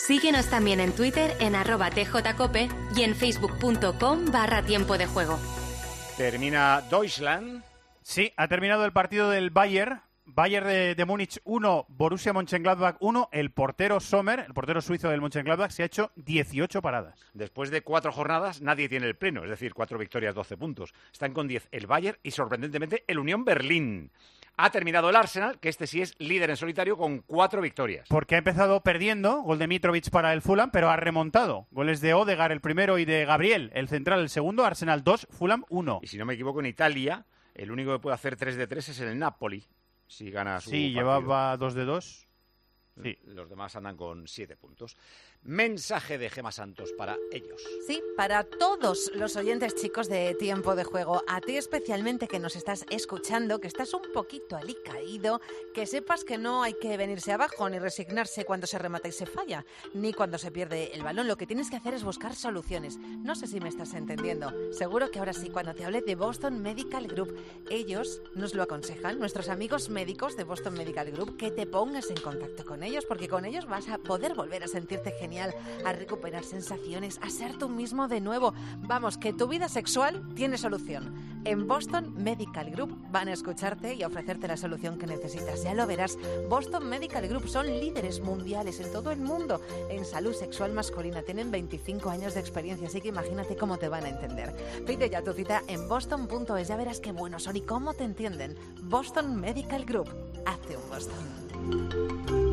Síguenos también en Twitter en @tjcope y en facebook.com/tiempo de juego. Termina Deutschland. Sí, ha terminado el partido del Bayern de Múnich 1, Borussia Mönchengladbach 1. El portero Sommer, el portero suizo del Mönchengladbach, se ha hecho 18 paradas. Después de 4 jornadas, nadie tiene el pleno, es decir, 4 victorias, 12 puntos. Están con 10 el Bayern y, sorprendentemente, el Unión Berlín. Ha terminado el Arsenal, que este sí es líder en solitario, con 4 victorias. Porque ha empezado perdiendo, gol de Mitrovic para el Fulham, pero ha remontado. Goles de Odegaard el primero y de Gabriel, el central, el segundo. Arsenal 2, Fulham 1. Y si no me equivoco, en Italia, el único que puede hacer 3 de 3 es el Napoli. Si gana su partido. Llevaba 2 de 2. Sí. Los demás andan con 7 puntos. Mensaje de Gemma Santos para ellos. Sí, para todos los oyentes chicos de Tiempo de Juego. A ti especialmente que nos estás escuchando, que estás un poquito alicaído, que sepas que no hay que venirse abajo ni resignarse cuando se remata y se falla, ni cuando se pierde el balón. Lo que tienes que hacer es buscar soluciones. No sé si me estás entendiendo. Seguro que ahora sí, cuando te hable de Boston Medical Group, ellos nos lo aconsejan, nuestros amigos médicos de Boston Medical Group, que te pongas en contacto con ellos, porque con ellos vas a poder volver a sentirte genial, a recuperar sensaciones, a ser tú mismo de nuevo. Vamos, que tu vida sexual tiene solución. En Boston Medical Group van a escucharte y a ofrecerte la solución que necesitas. Ya lo verás. Boston Medical Group son líderes mundiales en todo el mundo en salud sexual masculina. Tienen 25 años de experiencia, así que imagínate cómo te van a entender. Pide ya tu cita en boston.es. Ya verás qué buenos son y cómo te entienden. Boston Medical Group. Hazte un Boston.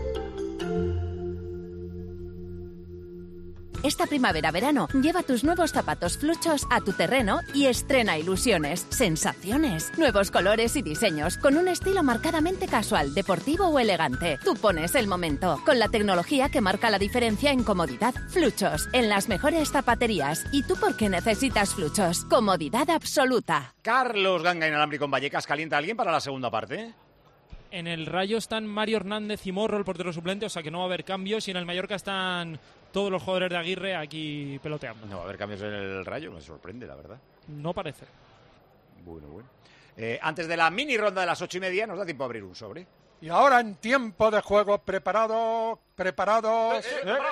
Esta primavera-verano, lleva tus nuevos zapatos Fluchos a tu terreno y estrena ilusiones, sensaciones, nuevos colores y diseños, con un estilo marcadamente casual, deportivo o elegante. Tú pones el momento, con la tecnología que marca la diferencia en comodidad. Fluchos, en las mejores zapaterías. ¿Y tú por qué necesitas Fluchos? Comodidad absoluta. Carlos Ganga inalámbrico en Vallecas. ¿Calienta a alguien para la segunda parte? En el Rayo están Mario Hernández y Morro, el portero suplente, o sea que no va a haber cambios. Y en el Mallorca están todos los jugadores de Aguirre aquí peloteando. No va a haber cambios en el Rayo, me sorprende, la verdad. No parece. Bueno. Antes de la mini ronda de las 8:30, nos da tiempo a abrir un sobre. Y ahora en Tiempo de Juego, preparados, preparadas,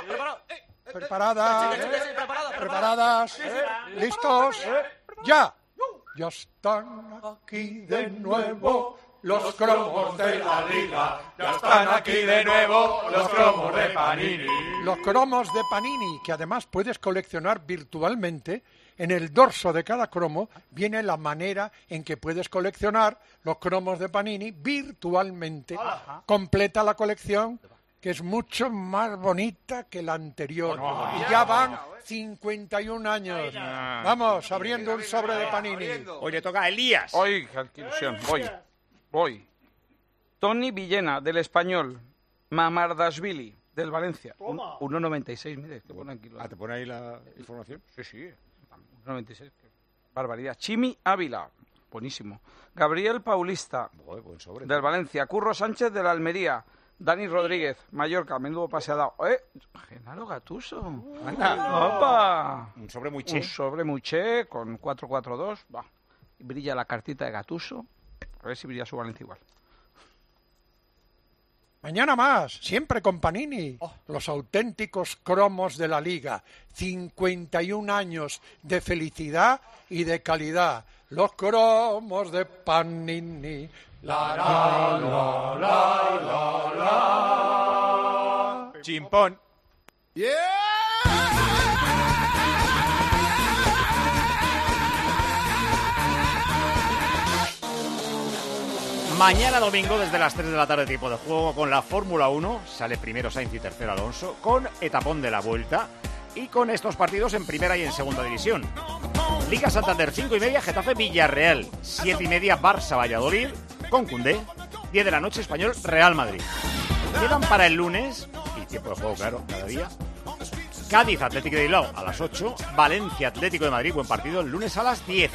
listos, ya están aquí de nuevo. Los cromos de la Liga, ya están aquí de nuevo los cromos de Panini. Los cromos de Panini, que además puedes coleccionar virtualmente. En el dorso de cada cromo viene la manera en que puedes coleccionar los cromos de Panini virtualmente. Completa la colección, que es mucho más bonita que la anterior. Y ya van 51 años. Vamos, abriendo un sobre de Panini. Hoy le toca a Elías. Hoy, qué ilusión, voy. Tony Villena, del Español. Mamardashvili, del Valencia. 1,96, mire, que pone aquí. ¿Te pone ahí la información? Sí. 1,96, barbaridad. Chimi Ávila, buenísimo. Gabriel Paulista, buen sobre, del Valencia. Curro Sánchez, de la Almería. Dani Rodríguez, Mallorca, menudo paseado. Genaro Gattuso. ¡Opa! Un sobre muy che, con 4-4-2. Brilla la cartita de Gattuso. A ver si brilla su Valencia igual. Mañana más, siempre con Panini. Los auténticos cromos de la Liga. 51 años de felicidad y de calidad. Los cromos de Panini. La. Chimpón. Mañana domingo, desde las 3 de la tarde, tiempo de juego con la Fórmula 1. Sale primero Sainz y tercero Alonso, con etapón de la Vuelta y con estos partidos en primera y en segunda división. Liga Santander, 5:30, Getafe Villarreal, 7:30, Barça Valladolid, con Koundé, 10 de la noche, Español Real Madrid. Quedan para el lunes, y tiempo de juego, claro, cada día, Cádiz Atlético de Bilbao a las 8, Valencia Atlético de Madrid, buen partido, el lunes a las 10.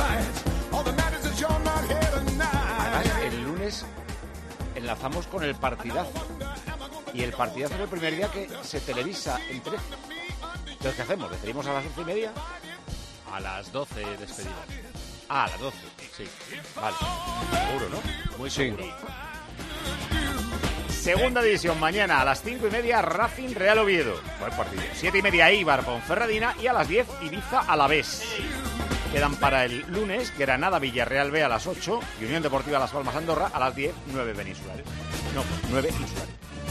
El lunes enlazamos con el partidazo. Y el partidazo es el primer día que se televisa en 13. Entonces, ¿qué hacemos? ¿Despedimos a las 11:30? A las 12 despedida. A las 12, sí. Vale. Seguro, ¿no? Muy seguro. Segunda división, mañana a las 5:30, Racing Real Oviedo. Buen partido. 7:30, Eibar Ponferradina, y a las 10, Ibiza Alavés. Quedan para el lunes Granada Villarreal B a las 8 y Unión Deportiva Las Palmas Andorra a las 10, 9 peninsulares. No, 9 insulares.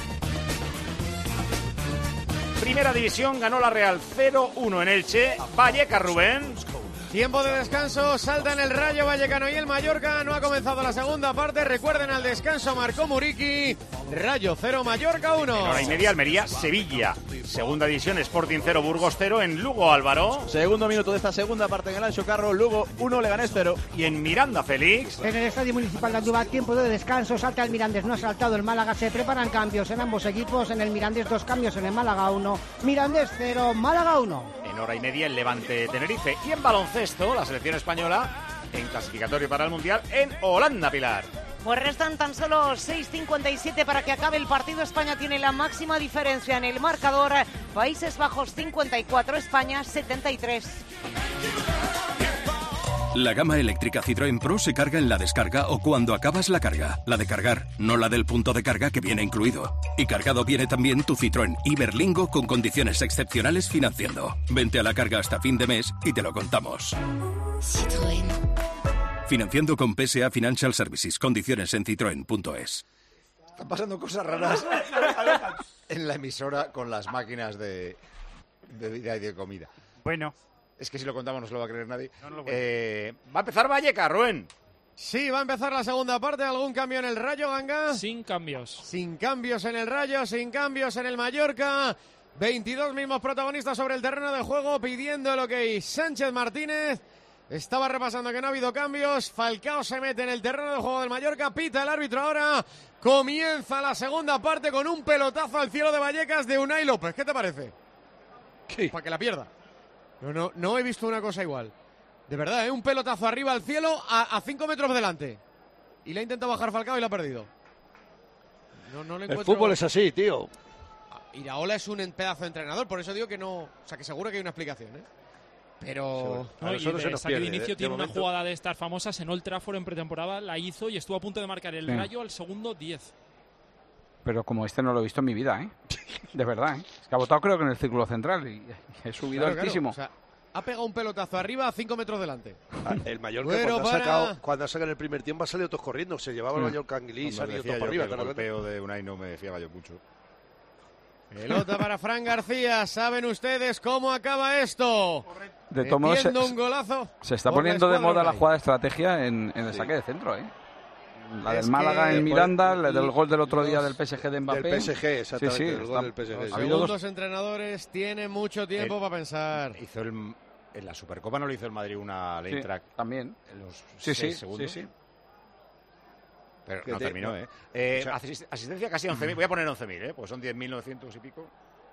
Primera división, ganó la Real 0-1 en Elche. Vallecas, Rubén. Tiempo de descanso, salta en el Rayo Vallecano y el Mallorca. No ha comenzado la segunda parte. Recuerden, al descanso marcó Muriqui. Rayo 0, Mallorca 1. En hora y media, Almería, Sevilla. Segunda división, Sporting 0, Burgos 0 en Lugo, Álvaro. Segundo minuto de esta segunda parte en el Anxo Carro. Lugo 1, Leganés 0. Y en Miranda, Félix. En el Estadio Municipal de Andújar, tiempo de descanso. Salta el Mirandés, no ha saltado el Málaga. Se preparan cambios en ambos equipos. En el Mirandés 2 cambios, en el Málaga 1. Mirandés 0, Málaga 1. En hora y media, el Levante, Tenerife. Y en baloncesto, la selección española en clasificatorio para el Mundial en Holanda, Pilar. Pues restan tan solo 6:57 para que acabe el partido. España tiene la máxima diferencia en el marcador. Países Bajos 54, España 73. La gama eléctrica Citroën Pro se carga en la descarga o cuando acabas la carga. La de cargar, no la del punto de carga que viene incluido. Y cargado viene también tu Citroën Iberlingo con condiciones excepcionales financiando. Vente a la carga hasta fin de mes y te lo contamos. Citroën. Financiando con PSA Financial Services. Condiciones en citroen.es. Están pasando cosas raras en la emisora con las máquinas de bebida y de comida. Bueno. Es que si lo contamos no se lo va a creer nadie. Va a empezar Vallecas, Rubén. Sí, va a empezar la segunda parte. ¿Algún cambio en el Rayo, Ganga? Sin cambios. Sin cambios en el Rayo, sin cambios en el Mallorca. 22 mismos protagonistas sobre el terreno de juego pidiendo lo que Sánchez Martínez. Estaba repasando que no ha habido cambios. Falcao se mete en el terreno de juego del Mallorca. Pita el árbitro ahora. Comienza la segunda parte con un pelotazo al cielo de Vallecas de Unai López. ¿Qué te parece? ¿Qué? Para que la pierda. No he visto una cosa igual. De verdad, un pelotazo arriba al cielo a 5 metros delante. Y le ha intentado bajar Falcao y lo ha perdido. No le encuentro... El fútbol es así, tío. Iraola es un pedazo de entrenador, por eso digo que no... O sea, que seguro que hay una explicación, ¿eh? Pero... No, y de saque de inicio tiene una jugada de estas famosas en Old Trafford en pretemporada, la hizo y estuvo a punto de marcar el Rayo al segundo 10. Pero como este no lo he visto en mi vida, ¿eh? De verdad, ¿eh? Es que ha botado creo que en el círculo central y he subido altísimo. Claro. O sea, ha pegado un pelotazo arriba a 5 metros delante. El Mallorca cuando ha sacado en el primer tiempo ha salido todos corriendo. Se llevaba el Mallorca Anguilí y salió todo para arriba. El golpeo de Unai no me fiaba yo mucho. Pelota para Fran García. ¿Saben ustedes cómo acaba esto? De todos modos, un golazo. Se está poniendo de moda la jugada de estrategia en el saque de centro, ¿eh? La del Málaga en Miranda, la del gol del otro día del PSG de Mbappé. Del PSG, exactamente. Sí, el gol del PSG. Los segundos entrenadores tienen mucho tiempo para pensar. Hizo en la Supercopa no le hizo el Madrid una lane track. También. En los 6 segundos. Sí. Pero no terminó, ¿eh? Asistencia casi 11.000. Voy a poner 11.000, ¿eh? Pues son 10.900 y pico.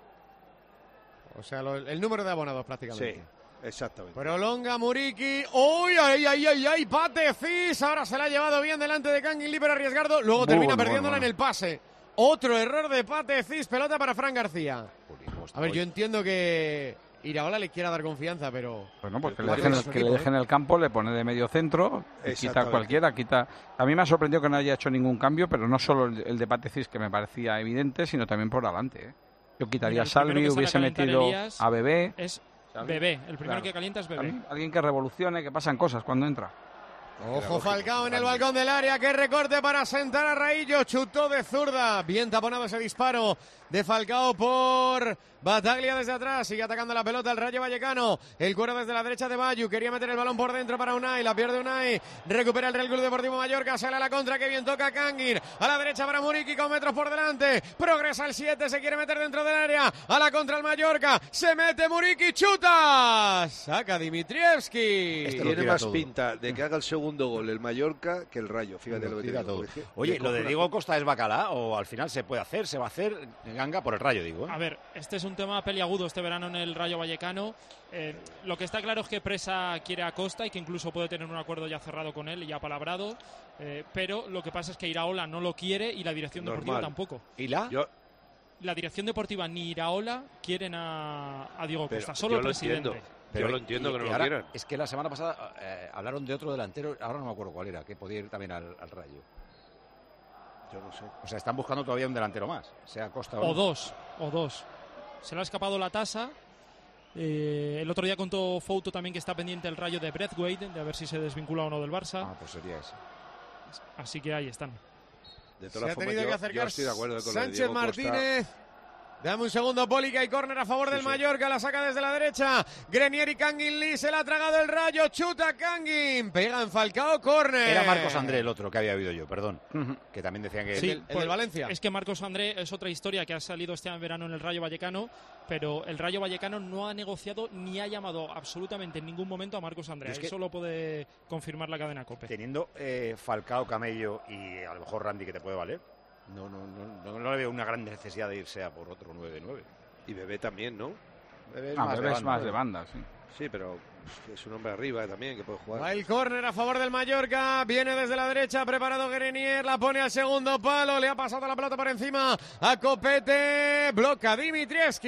O sea, el número de abonados prácticamente. Sí. Exactamente. Prolonga Muriqui. ¡Uy! ¡Ay! Patecis. Ahora se la ha llevado bien delante de Canguilí, pero arriesgado. Luego termina perdiéndola en el pase. Otro error de Patecis. Pelota para Fran García. A ver, yo entiendo que Iraola le quiera dar confianza, pero... Bueno, pues que le dejen el campo, le pone de medio centro, quita cualquiera, A mí me ha sorprendido que no haya hecho ningún cambio, pero no solo el de Patecis, que me parecía evidente, sino también por adelante, ¿eh? Yo quitaría a Salvi, hubiese metido a Bebé. Bebé, el primero que calienta es Bebé. Alguien que revolucione, que pasan cosas cuando entra. Ojo Falcao en el balcón del área, que recorte para sentar a Raillo, chutó de zurda, bien taponado ese disparo de Falcao por Bataglia desde atrás, sigue atacando la pelota el Rayo Vallecano, el cuero desde la derecha de Bayu, quería meter el balón por dentro para Unai, la pierde Unai, recupera el Real Club Deportivo Mallorca, sale a la contra, que bien toca Canguir, a la derecha para Muriqui con metros por delante, progresa el 7, se quiere meter dentro del área, a la contra el Mallorca, se mete Muriqui, chuta, saca Dimitrievski. Tiene más pinta de que haga el segundo gol el Mallorca que el Rayo, fíjate lo que te digo. Oye, lo de Diego Costa es bacalá o al final se puede hacer, se va a hacer, Ganga, por el Rayo, digo, ¿eh? A ver, este es un tema peliagudo este verano en el Rayo Vallecano. Lo que está claro es que Presa quiere a Costa y que incluso puede tener un acuerdo ya cerrado con él y ya palabrado, pero lo que pasa es que Iraola no lo quiere y la dirección deportiva tampoco. ¿Y la dirección deportiva ni Iraola quieren a Diego Costa, solo el presidente. Yo lo entiendo que no lo quieran. Es que la semana pasada hablaron de otro delantero, ahora no me acuerdo cuál era, que podía ir también al Rayo. Yo no sé. O sea, están buscando todavía un delantero más, sea Costa o dos. Se le ha escapado la tasa. El otro día contó Fouto también que está pendiente el Rayo de Braithwaite, de a ver si se desvincula o no del Barça. Pues sería ese. Así que ahí están. De todas se ha formas, tenido que acercar estoy de acuerdo con Sánchez Diego Martínez. Dame un segundo, Poli, que hay córner a favor del Mallorca, la saca desde la derecha. Grenier y Kangin Lee, se la ha tragado el Rayo, chuta Kangin, pega en Falcao, córner. Era Marcos André el otro que había oído yo, perdón. Que también decían que... Sí, el del Valencia. Es que Marcos André es otra historia que ha salido este verano en el Rayo Vallecano, pero el Rayo Vallecano no ha negociado ni ha llamado absolutamente en ningún momento a Marcos André. Es que eso lo puede confirmar la cadena COPE. Teniendo Falcao, Camello y a lo mejor Randy, que te puede valer, no le veo una gran necesidad de irse a por otro 9-9. Y Bebé también, ¿no? Bebé es más de banda, sí. Sí, pero es un hombre arriba también que puede jugar. Va el córner a favor del Mallorca, viene desde la derecha, preparado Grenier, la pone al segundo palo, le ha pasado la pelota por encima a Copete, bloca Dimitrievski.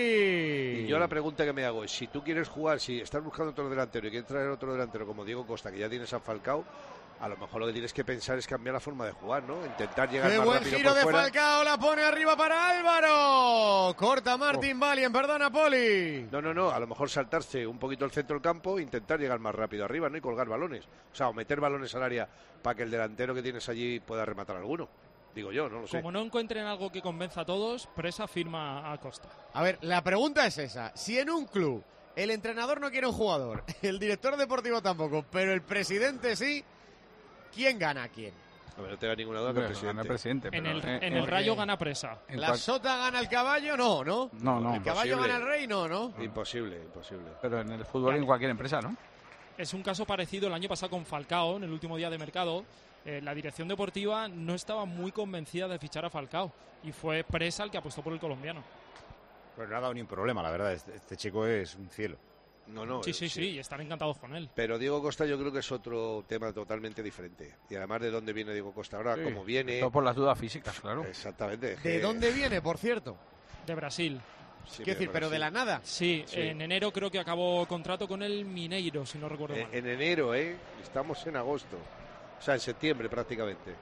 Y yo la pregunta que me hago es, si tú quieres jugar, si estás buscando otro delantero y quieres traer otro delantero como Diego Costa, que ya tienes a Falcao, a lo mejor lo que tienes que pensar es cambiar la forma de jugar, ¿no? Intentar llegar ¡Qué más buen rápido giro por de fuera. Falcao! La pone arriba para Álvaro. Corta Martín Valien, perdona, Poli. No, a lo mejor saltarse un poquito el centro del campo e intentar llegar más rápido arriba, ¿no? Y colgar balones. O sea, o meter balones al área para que el delantero que tienes allí pueda rematar alguno. Digo yo, no lo sé. Como no encuentren algo que convenza a todos, Presa firma a Costa. A ver, la pregunta es esa. Si en un club el entrenador no quiere un jugador, el director deportivo tampoco, pero el presidente sí, ¿quién gana a quién? No tenga ninguna duda que el presidente. En el Rayo gana Presa. ¿La sota gana el caballo? No. No. ¿El caballo gana el rey? No. Imposible. Pero en el fútbol, en cualquier empresa, ¿no? Es un caso parecido el año pasado con Falcao, en el último día de mercado. La dirección deportiva no estaba muy convencida de fichar a Falcao y fue Presa el que apostó por el colombiano. Pero no ha dado ni un problema, la verdad. Este chico es un cielo. No. Sí, están encantados con él. Pero Diego Costa yo creo que es otro tema totalmente diferente. Y además de dónde viene Diego Costa ahora, cómo viene. Todo por las dudas físicas, claro. Exactamente. ¿De dónde viene, por cierto? De Brasil. Quiero decir, pero de la nada. Sí, en enero creo que acabó contrato con el Mineiro, si no recuerdo mal. En enero, estamos en agosto. O sea, en septiembre prácticamente.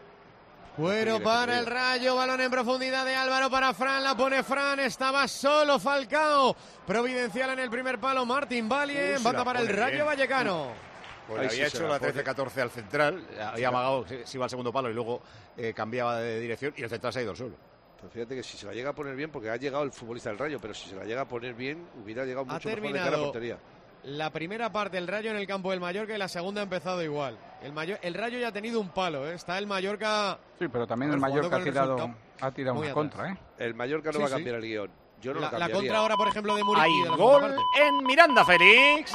Cuero para el Rayo, balón en profundidad de Álvaro para Fran, la pone Fran, estaba solo Falcao, providencial en el primer palo, Martín Valien, bata para el Rayo Vallecano. Pues había hecho la 13-14 al central, había amagado, se iba al segundo palo y luego cambiaba de dirección y el central se ha ido solo. Pues fíjate que si se la llega a poner bien, porque ha llegado el futbolista del Rayo, pero si se la llega a poner bien, hubiera llegado mucho mejor de cara a portería. La primera parte del Rayo en el campo del Mallorca y la segunda ha empezado igual. El Rayo ya ha tenido un palo, Está el Mallorca... Sí, pero también el Mallorca ha tirado una contra, El Mallorca no va a cambiar el guión. Yo no lo cambiaría. La contra ahora, por ejemplo, de Muriqui. Hay gol en Miranda, Félix.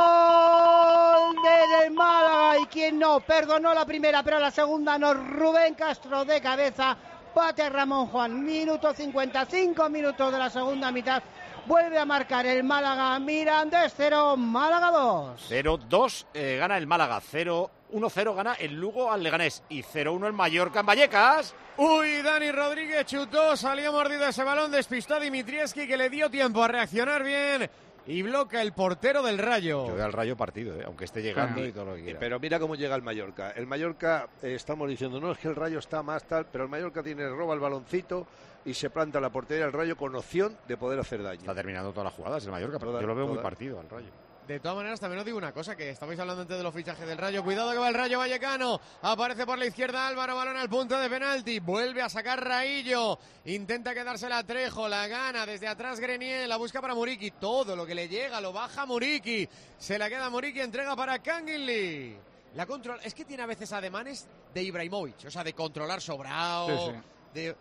¡Gol del Málaga! Y quien no, perdonó la primera, pero la segunda no. Rubén Castro de cabeza. Bate Ramón Juan. Minuto 55 minutos de la segunda mitad. Vuelve a marcar el Málaga. Mirandés 0, Málaga 2. 0-2 gana el Málaga. 1-0 gana el Lugo al Leganés. Y 0-1 el Mallorca en Vallecas. Uy, Dani Rodríguez chutó, salió mordido ese balón, despistó a Dimitrievski, que le dio tiempo a reaccionar bien y bloquea el portero del Rayo. Yo veo al Rayo partido, aunque esté llegando y todo lo que quiera. Pero mira cómo llega el Mallorca. El Mallorca, estamos diciendo, no es que el Rayo está más tal, pero el Mallorca roba el baloncito y se planta la portería del Rayo con opción de poder hacer daño. Está terminando todas las jugadas el Mallorca, pero yo lo veo muy partido al Rayo. De todas maneras, también os digo una cosa, que estabais hablando antes de los fichajes del Rayo. Cuidado que va el Rayo Vallecano. Aparece por la izquierda Álvaro, balón al punto de penalti. Vuelve a sacar Raillo. Intenta quedársela Trejo, la gana desde atrás Grenier, la busca para Muriqui. Todo lo que le llega lo baja Muriqui. Se la queda Muriqui, entrega para Kangin Lee. La control, es que tiene a veces ademanes de Ibrahimovic, o sea, de controlar sobrado. Ha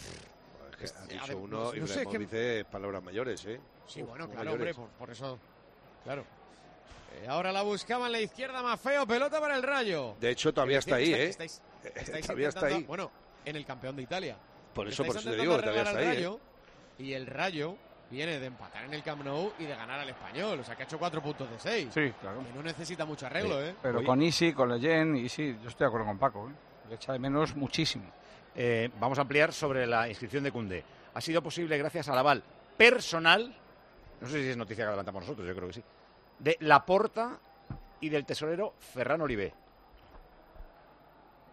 dicho uno, Ibrahimovic dice palabras mayores, Sí, bueno, claro, mayores. Hombre, por eso... Claro. Ahora la buscaba en la izquierda, más feo, pelota para el Rayo. De hecho, todavía está ahí, Estáis todavía está ahí. Bueno, en el campeón de Italia. Por eso te digo que todavía está ahí. Rayo, y el Rayo viene de empatar en el Camp Nou y de ganar al Español. O sea, que ha hecho 4 puntos de 6. Sí, claro. Que no necesita mucho arreglo, Pero con Isi, con Leyen, yo estoy de acuerdo con Paco, Le echa de menos muchísimo. Vamos a ampliar sobre la inscripción de Koundé. Ha sido posible gracias al aval personal, no sé si es noticia que adelantamos nosotros, yo creo que sí, de Laporta y del tesorero Ferran Olivé.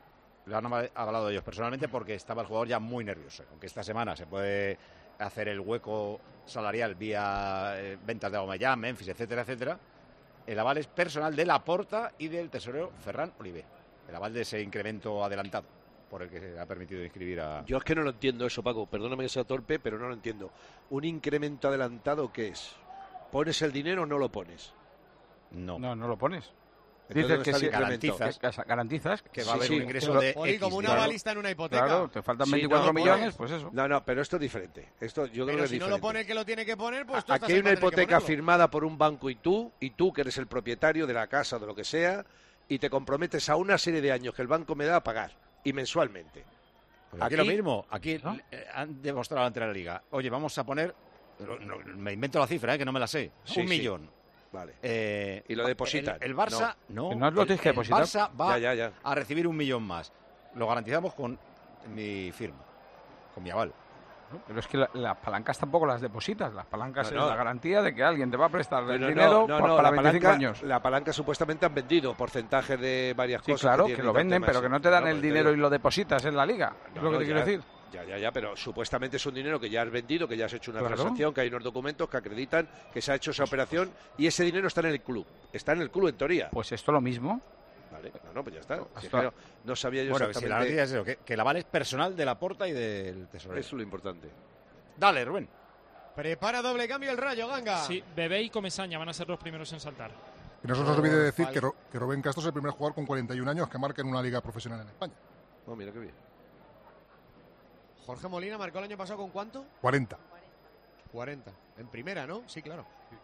Le han hablado de ellos personalmente porque estaba el jugador ya muy nervioso. Aunque esta semana se puede hacer el hueco salarial vía ventas de Aubameyang, Memphis, etcétera, etcétera. El aval es personal de Laporta y del tesorero Ferran Oliver. El aval de ese incremento adelantado por el que se ha permitido inscribir a... Yo es que no lo entiendo eso, Paco. Perdóname que sea torpe, pero no lo entiendo. ¿Un incremento adelantado qué es? ¿Pones el dinero o no lo pones? No. No lo pones. Entonces, Dices que garantizas que va a haber un ingreso de X, como una balista en una hipoteca. Claro, te faltan 24 millones, pues eso. No, pero esto es diferente. Esto yo creo que es si diferente. no lo pone el que lo tiene que poner, pues tú Aquí hay una hipoteca firmada por un banco y tú que eres el propietario de la casa o de lo que sea, y te comprometes a una serie de años que el banco me da a pagar, y mensualmente. Pues aquí lo mismo, aquí ¿no? Han demostrado ante la Liga. Oye, vamos a poner, me invento la cifra, que no me la sé, Sí, 1 millón. Vale. Y lo depositan. El Barça, no lo tienes que depositar. El Barça va ya. a recibir 1 millón más. Lo garantizamos con mi firma, con mi aval. Pero es que las palancas tampoco las depositas. Las palancas es la garantía de que alguien te va a prestar el dinero para 25 años. La palanca supuestamente han vendido porcentaje de varias cosas. Claro, que lo venden, pero que no te dan el dinero y lo depositas en la liga. Es lo que te quiero decir. Ya, pero supuestamente es un dinero que ya has vendido, que ya has hecho una transacción, que hay unos documentos que acreditan que se ha hecho esa operación y ese dinero está en el club. Está en el club, en teoría. Pues esto lo mismo. Vale, pues ya está. No sabía yo exactamente. Si la noticia es eso, que el aval es personal de Laporta y del tesorero. Eso es lo importante. Dale, Rubén. Prepara doble cambio el Rayo, Ganga. Sí, Bebé y Comesaña van a ser los primeros en saltar. Que no se nos olvide decir que Rubén Castro es el primer jugador con 41 años que marca en una liga profesional en España. Oh, mira qué bien. Jorge Molina marcó el año pasado ¿con cuánto? 40. En primera, ¿no? Sí, claro.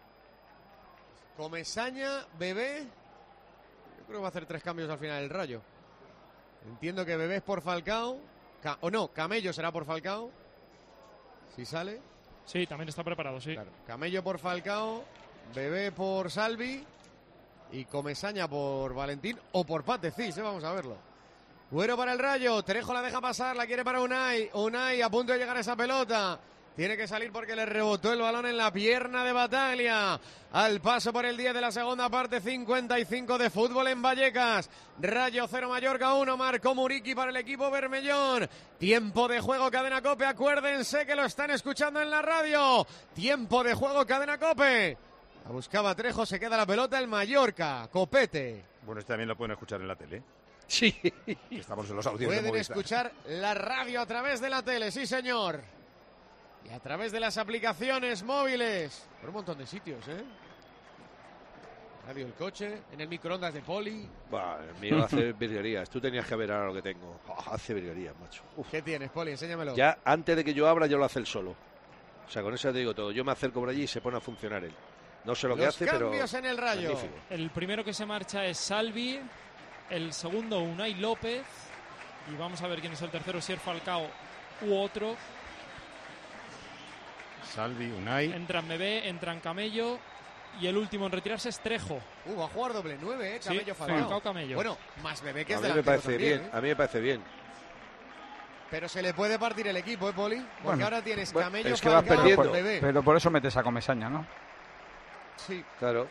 Comesaña, Bebé. Yo creo que va a hacer 3 cambios al final el Rayo. Entiendo que Bebé es por Falcao. Camello será por Falcao. Si sale. Sí, también está preparado, sí. Claro. Camello por Falcao, Bebé por Salvi y Comesaña por Valentín o por Patecís, vamos a verlo. Güero para el Rayo, Trejo la deja pasar, la quiere para Unai. Unai a punto de llegar a esa pelota. Tiene que salir porque le rebotó el balón en la pierna de Bataglia. Al paso por el 10 de la segunda parte, 55 de fútbol en Vallecas. Rayo 0, Mallorca 1, marcó Muriqui para el equipo bermellón. Tiempo de juego, Cadena COPE, acuérdense que lo están escuchando en la radio. Tiempo de juego, Cadena COPE. La buscaba Trejo, se queda la pelota el Mallorca, Copete. Bueno, este también lo pueden escuchar en la tele. Sí. Estamos en los audios de Pueden Movistar. escuchar la radio a través de la tele, sí señor. Y a través de las aplicaciones móviles. Por un montón de sitios, ¿eh? Radio el coche, en el microondas de Poli. El mío hace virguerías. Tú tenías que ver ahora lo que tengo. Hace virguerías, macho. ¿Qué tienes, Poli? Enséñamelo. Ya antes de que yo abra, yo lo hace él solo. O sea, con eso te digo todo. Yo me acerco por allí y se pone a funcionar él. No sé lo que hace, pero... Los cambios en el Rayo. Magnífico. El primero que se marcha es Salvi. El segundo, Unai López. Y vamos a ver quién es el tercero, si es Falcao u otro. Salvi, Unai. Entran Bebé, entran Camello. Y el último en retirarse es Trejo. Va a jugar doble 9, Camello, sí, Falcao. Falcao, Camello. Bueno, más Bebé que es a mí delantero me parece también, bien. A mí me parece bien. Pero se le puede partir el equipo, Poli? Porque ahora tienes Camello, es que vas Falcao, perdiendo. Bebé. Pero por eso metes a Comesaña, ¿no? Sí. Claro.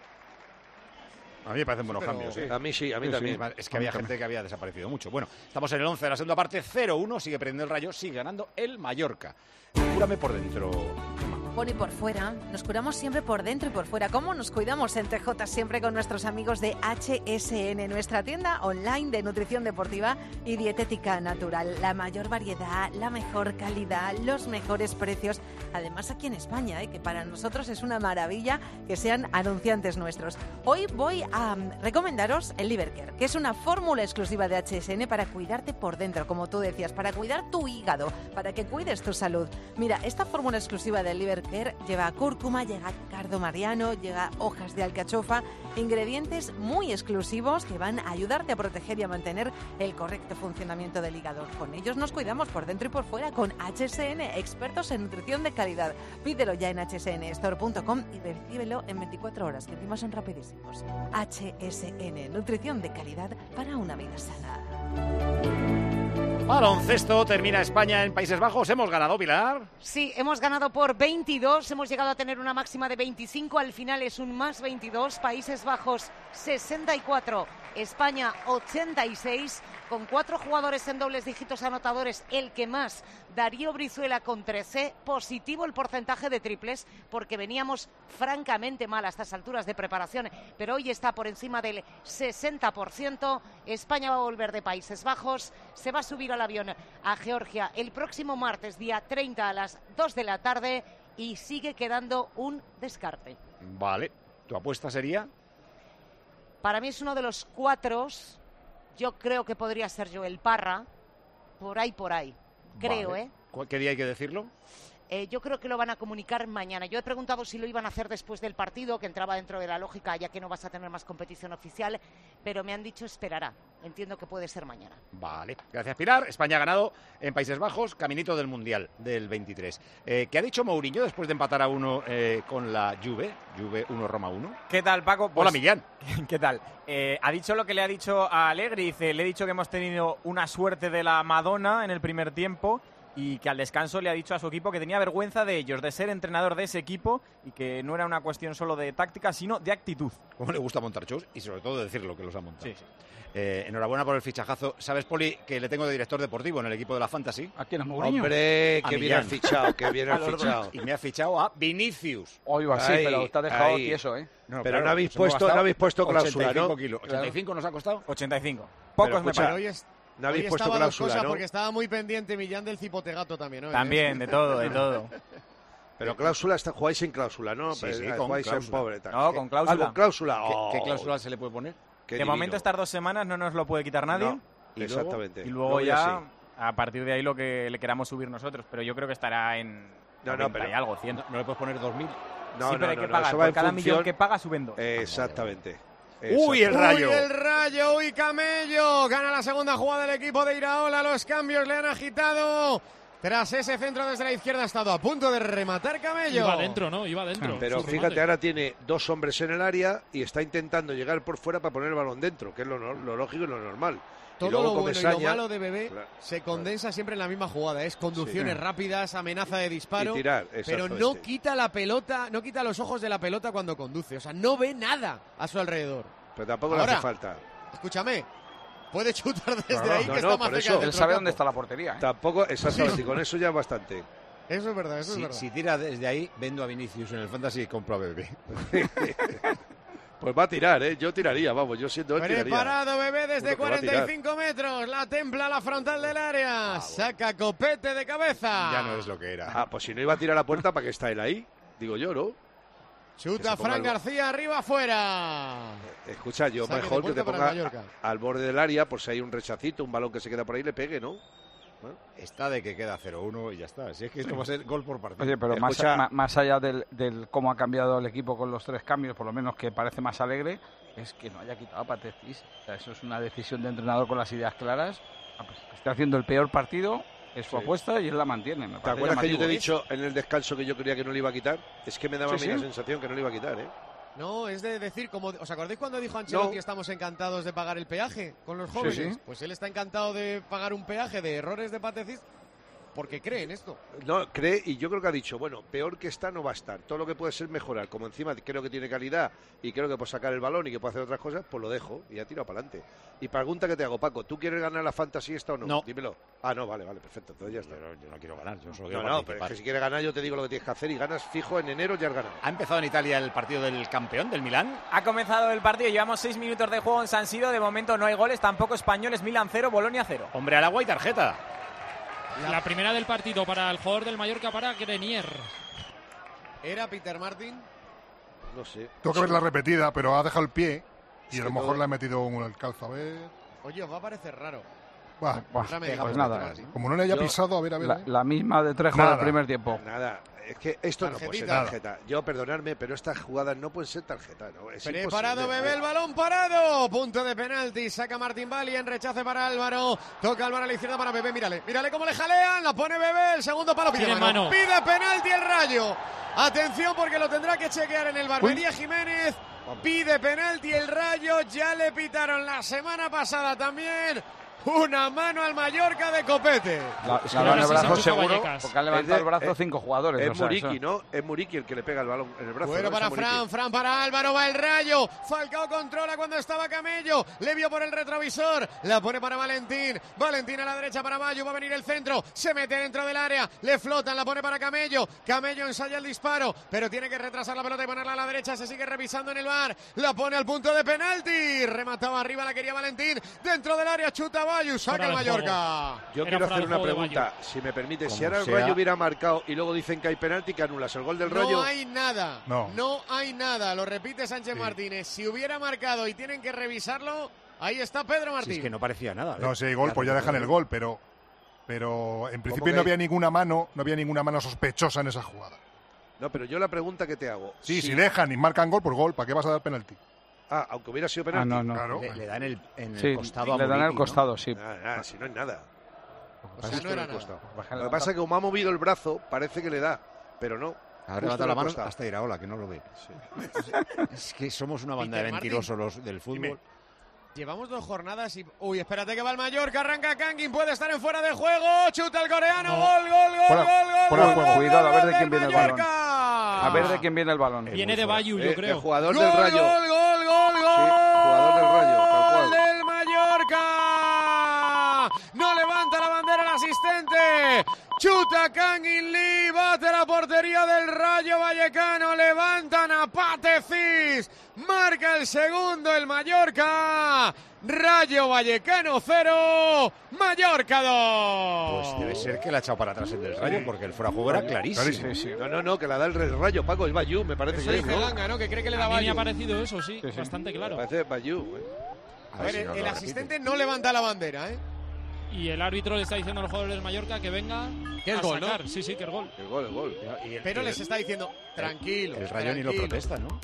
A mí me parecen buenos cambios. ¿Sí? A mí sí, a mí también. Es que había gente que había desaparecido mucho. Bueno, estamos en el 11 de la segunda parte, 0-1, sigue perdiendo el Rayo, sigue ganando el Mallorca. Cúrame por dentro. Poli por fuera, nos curamos siempre por dentro y por fuera. ¿Cómo nos cuidamos en TJ? Siempre con nuestros amigos de HSN, nuestra tienda online de nutrición deportiva y dietética natural. La mayor variedad, la mejor calidad, los mejores precios. Además aquí en España, que para nosotros es una maravilla que sean anunciantes nuestros. Hoy voy a recomendaros el Livercare, que es una fórmula exclusiva de HSN para cuidarte por dentro, como tú decías, para cuidar tu hígado, para que cuides tu salud. Mira, esta fórmula exclusiva del Livercare lleva cúrcuma, lleva cardo mariano, lleva hojas de alcachofa, ingredientes muy exclusivos que van a ayudarte a proteger y a mantener el correcto funcionamiento del hígado. Con ellos nos cuidamos por dentro y por fuera con HSN, expertos en nutrición de calidad. Pídelo ya en hsnstore.com y recíbelo en 24 horas, que encima son rapidísimos. HSN, nutrición de calidad para una vida sana. Baloncesto, termina España en Países Bajos. ¿Hemos ganado, Pilar? Sí, hemos ganado por 22, hemos llegado a tener una máxima de 25, al final es un más 22, Países Bajos 64, España 86, con 4 jugadores en dobles dígitos anotadores, el que más, Darío Brizuela con 13, positivo el porcentaje de triples, porque veníamos francamente mal a estas alturas de preparación, pero hoy está por encima del 60%. España va a volver de Países Bajos, se va a subir al avión a Georgia el próximo martes, día 30 a las 2 de la tarde, y sigue quedando un descarte. Vale, ¿tu apuesta sería? Para mí es uno de los 4, yo creo que podría ser Joel Parra, por ahí, creo, Vale. ¿Qué día hay que decirlo? Yo creo que lo van a comunicar mañana. Yo he preguntado si lo iban a hacer después del partido, que entraba dentro de la lógica, ya que no vas a tener más competición oficial, pero me han dicho esperará. Entiendo que puede ser mañana. Vale, gracias Pilar. España ha ganado en Países Bajos, caminito del Mundial del 23. ¿Qué ha dicho Mourinho después de empatar a 1 con la Juve 1, Roma 1? ¿Qué tal, Paco? Hola, Millán. ¿Qué tal? Ha dicho lo que le ha dicho a Allegri. Dice, le he dicho que hemos tenido una suerte de la Madonna en el primer tiempo, y que al descanso le ha dicho a su equipo que tenía vergüenza de ellos, de ser entrenador de ese equipo, y que no era una cuestión solo de táctica, sino de actitud. Cómo le gusta montar shows y sobre todo decir lo que los ha montado. Sí. Enhorabuena por el fichajazo. ¿Sabes, Poli, que le tengo de director deportivo en el equipo de la Fantasy? ¿A quién? ¿A Mourinho? Hombre, que bien has fichado, que bien has fichado. Y me ha fichado a Vinicius. Oigo así, pero te ha dejado tieso, ¿eh? No, pero claro, no habéis puesto cláusula, 85 ¿no? kilos. ¿85 nos ha costado? 85. Pocos me Pero pagan. No habéis hoy puesto estaba cláusula, cosas, ¿no? porque estaba muy pendiente Millán del cipotegato también, ¿no? También, de todo, de todo. Pero cláusula, jugáis sin cláusula, ¿no? Sí, Jugáis con en cláusula. pobre. Tal. No, con cláusula. ¿Con cláusula? ¿Qué cláusula se le puede poner? De momento estas 2 semanas no nos lo puede quitar nadie. No, exactamente. Y luego ya, a partir de ahí, lo que le queramos subir nosotros. Pero yo creo que estará en 90 y algo, 100. ¿No le puedes poner 2.000? No, sí, pero hay que pagar. Por cada millón que paga, suben 2. Exactamente. ¡Uy, el Rayo! ¡Uy, el Rayo! ¡Uy, Camello! Gana la segunda jugada del equipo de Iraola. Los cambios le han agitado. Tras ese centro desde la izquierda ha estado a punto de rematar Camello. Iba adentro, ¿no? Iba adentro. Pero fíjate, ahora tiene 2 hombres en el área y está intentando llegar por fuera para poner el balón dentro, que es lo lógico y lo normal. Todo luego lo con bueno Mesaña, y lo malo de Bebé se condensa siempre en la misma jugada. Es conducciones rápidas, amenaza de disparo, y tirar, pero no quita la pelota, no quita los ojos de la pelota cuando conduce. O sea, no ve nada a su alrededor. Pero tampoco le hace falta. Escúchame, puede chutar desde ahí, que está más cerca del Él sabe dónde está la portería, ¿eh? Tampoco, exactamente, y con eso ya es bastante. Eso es verdad, eso es verdad. Si tira desde ahí, vendo a Vinicius en el Fantasy y compro a Bebé. Pues va a tirar, ¿eh? Yo tiraría, vamos, yo siendo él tiraría. Preparado Bebé desde 45 metros, la templa la frontal del área, saca copete de cabeza. Ya no es lo que era. Ah, pues si no iba a tirar a la puerta, ¿para qué está él ahí? Digo yo, ¿no? Chuta Fran García, arriba, afuera. Escucha, yo Saque mejor de que te puerta para ponga Mallorca. al borde del área, por si hay un rechacito, un balón que se queda por ahí, le pegue, ¿no? Bueno, está de que queda 0-1 y ya está. Si es que esto va a ser gol por partido. Oye, pero más allá del cómo ha cambiado el equipo con los 3 cambios, por lo menos que parece más alegre, es que no haya quitado a Patecis. O sea, eso es una decisión de entrenador con las ideas claras. Pues, está haciendo el peor partido, es su apuesta y él la mantiene. ¿Te acuerdas que yo te he dicho en el descanso que yo creía que no le iba a quitar? Es que me daba a mí la sensación que no le iba a quitar, ¿eh? No, es de decir, como ¿os acordáis cuando dijo Ancelotti estamos encantados de pagar el peaje con los jóvenes? Sí. Pues él está encantado de pagar un peaje de errores de Patecis porque cree en esto. No, cree, y yo creo que ha dicho, bueno, peor que está no va a estar. Todo lo que puede ser mejorar, como encima creo que tiene calidad y creo que puede sacar el balón y que puede hacer otras cosas, pues lo dejo y ha tirado para adelante. Y pregunta que te hago, Paco, ¿tú quieres ganar la Fantasy esta o no? No. Dímelo. Ah, no, vale, perfecto, entonces ya está. Yo no quiero ganar, yo solo quiero No, participar. pero es que si quieres ganar yo te digo lo que tienes que hacer y ganas fijo en enero, ya has ganado. ¿Ha empezado en Italia el partido del campeón, del Milán? Ha comenzado el partido, llevamos 6 minutos de juego en San Siro, de momento no hay goles, tampoco españoles, Milan 0, Bolonia 0. Hombre al agua y tarjeta. La primera del partido para el jugador del Mallorca, para Grenier. ¿Era Peter Martin? No sé. Tengo que ver la repetida, pero ha dejado el pie y Es a lo que mejor todo- le ha metido el calzo. A ver. Oye, os va a parecer raro. Buah, Pues nada. Como no le haya Yo- pisado, a ver. La misma de Trejo Nada. del primer tiempo. Nada, es que esto no puede ser Tarjetita. tarjeta. Yo, perdonadme, pero estas jugadas no pueden ser tarjeta, ¿no? Es Preparado imposible. Bebé, el balón parado. Punto de penalti. Saca Martín Bali en rechace para Álvaro. Toca Álvaro a la izquierda para Bebé. Mírale cómo le jalean. La pone Bebé. El segundo palo pide Tiene mano. mano. Pide penalti el Rayo. Atención porque lo tendrá que chequear en el bar. María Jiménez pide penalti el Rayo. Ya le pitaron la semana pasada también. una mano al Mallorca de copete. La mano el brazo seguro, porque han levantado el brazo 5 jugadores. Es o sea, Muriqui, eso. ¿no? Es Muriqui el que le pega el balón en el brazo. Bueno, para Fran para Álvaro, va el Rayo. Falcao controla cuando estaba Camello. Le vio por el retrovisor. La pone para Valentín. Valentín a la derecha para Bayu. Va a venir el centro. Se mete dentro del área. Le flotan, la pone para Camello. Camello ensaya el disparo, pero tiene que retrasar la pelota y ponerla a la derecha. Se sigue revisando en el VAR. La pone al punto de penalti. Remataba arriba, la quería Valentín. Dentro del área, chuta Bayu. Saca el Mallorca. Yo quiero hacer una pregunta, si me permite. Si ahora el Rayo hubiera marcado y luego dicen que hay penalti, que anulas el gol del Rayo. No hay nada. No hay nada. Lo repite Sánchez Martínez. Si hubiera marcado y tienen que revisarlo, ahí está Pedro Martín. Si es que no parecía nada. No, si hay gol, pues ya dejan el gol, pero en principio no había ninguna mano sospechosa en esa jugada. No, pero yo la pregunta que te hago. Sí, si dejan y marcan gol, pues gol, ¿para qué vas a dar penalti? Aunque hubiera sido penalti. No. Claro. Le dan el costado a Muriqui, le dan el costado, ¿no? Sí. Nada, si no es nada. O sea, no era nada. Lo que pasa es que como ha movido el brazo, parece que le da, pero no. Ha levantado la mano hasta Iraola, que no lo ve. Sí. Es que somos una banda de mentirosos los del fútbol. Llevamos 2 jornadas y... Uy, espérate que va el Mallorca, arranca Kangin, puede estar en fuera de juego, chuta el coreano, gol. Cuidado, a ver de quién viene el balón. A ver de quién viene el balón. Viene de Bayu, yo creo. El jugador del Rayo. Gol. Sí, jugador del Rayo, tal cual. Del Mallorca. No levanta la bandera el asistente. Chuta Kangin Lee, bate la portería del Rayo Vallecano, levantan a Patefis, marca el segundo el Mallorca, Rayo Vallecano 0, Mallorca 2. Pues debe ser que la ha echado para atrás el del Rayo, porque el fuera de juego era clarísimo. Sí. No, que la da el Rayo, Paco, es Bayu, me parece eso que dice Langa, ¿no? Que cree que le da A mí me Bayu. ha parecido eso, sí, bastante claro. Me parece Bayu. A ver, el asistente no levanta la bandera, ¿eh? Y el árbitro le está diciendo a los jugadores del Mallorca que venga que es a gol, sacar. ¿no? Sí, que es gol. El gol. Pero les está diciendo, tranquilo. El Rayo ni lo protesta, ¿no?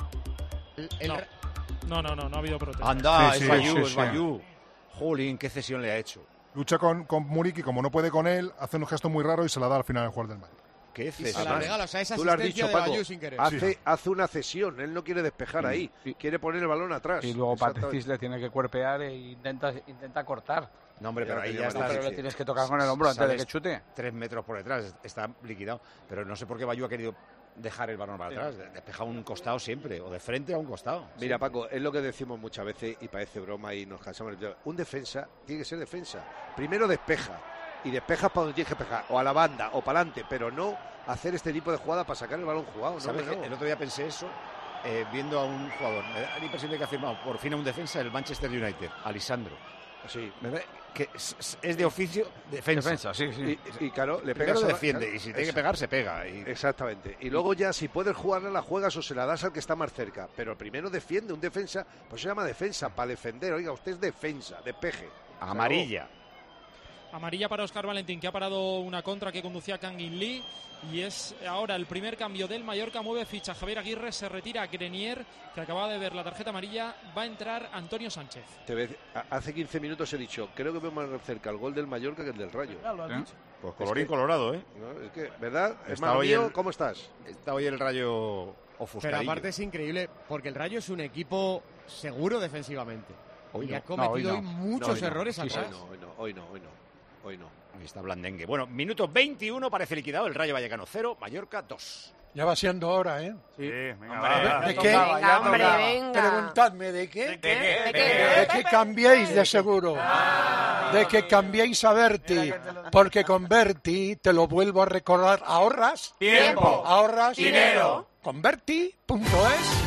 No ha habido protesta. Anda, es Bayu. Jolín, qué cesión le ha hecho. Lucha con Muriqui, como no puede con él, hace un gesto muy raro y se la da al final al jugador del Madrid. ¿Qué Y se la regala, o sea, esa Tú lo has asistencia dicho, de Paco. Bayu sin querer. Hace una cesión, él no quiere despejar ahí, quiere poner el balón atrás. Y luego Patefis le tiene que cuerpear e intenta cortar. No, hombre, pero ahí ya está. Pero le tienes que tocar con el hombro antes de que chute. 3 metros por detrás, está liquidado. Pero no sé por qué Bayu ha querido dejar el balón para atrás. Despeja un costado siempre, o de frente a un costado. Mira, Paco, es lo que decimos muchas veces y parece broma y nos cansamos. Un defensa tiene que ser defensa. Primero despeja. Y despejas para donde tienes que despejar, o a la banda, o para adelante, pero no hacer este tipo de jugada para sacar el balón jugado. ¿Sabes? El otro día pensé eso, viendo a un jugador. Me da la impresión de que ha firmado por fin a un defensa del Manchester United, Alisandro. Sí. Que es de oficio defensa. Sí. Y claro, le Primero pegas. defiende, y si tiene que pegar, se pega. Exactamente. Y luego ya, si puedes jugarla, la juegas o se la das al que está más cerca. Pero primero defiende, un defensa, pues se llama defensa, para defender. Oiga, usted es defensa, despeje. Amarilla. Amarilla para Óscar Valentín, que ha parado una contra que conducía Kangin Lee. Y es ahora el primer cambio del Mallorca. Mueve ficha Javier Aguirre, se retira Grenier, que acababa de ver la tarjeta amarilla. Va a entrar Antonio Sánchez. Hace 15 minutos he dicho, creo que veo más cerca el gol del Mallorca que el del Rayo. Pues colorín colorado, ¿eh? No, es que, ¿verdad? ¿Cómo estás? Está hoy el Rayo ofuscadillo. Pero aparte es increíble, porque el Rayo es un equipo seguro defensivamente. Hoy y no. ha cometido Hoy no. hoy muchos No, hoy no. errores Sí, atrás. Hoy no. Ahí está Blandengue. Bueno, minuto 21, parece liquidado. El Rayo Vallecano 0, Mallorca 2. Ya va siendo hora, ¿eh? Sí, venga, va. ¿De qué? Venga, hombre, venga. Preguntadme, ¿de qué? ¿De qué? De que cambiéis de seguro. De que cambiéis a Berti. Porque con Berti, te lo vuelvo a recordar, ahorras. Tiempo. Ahorras. Dinero. Con Berti.es.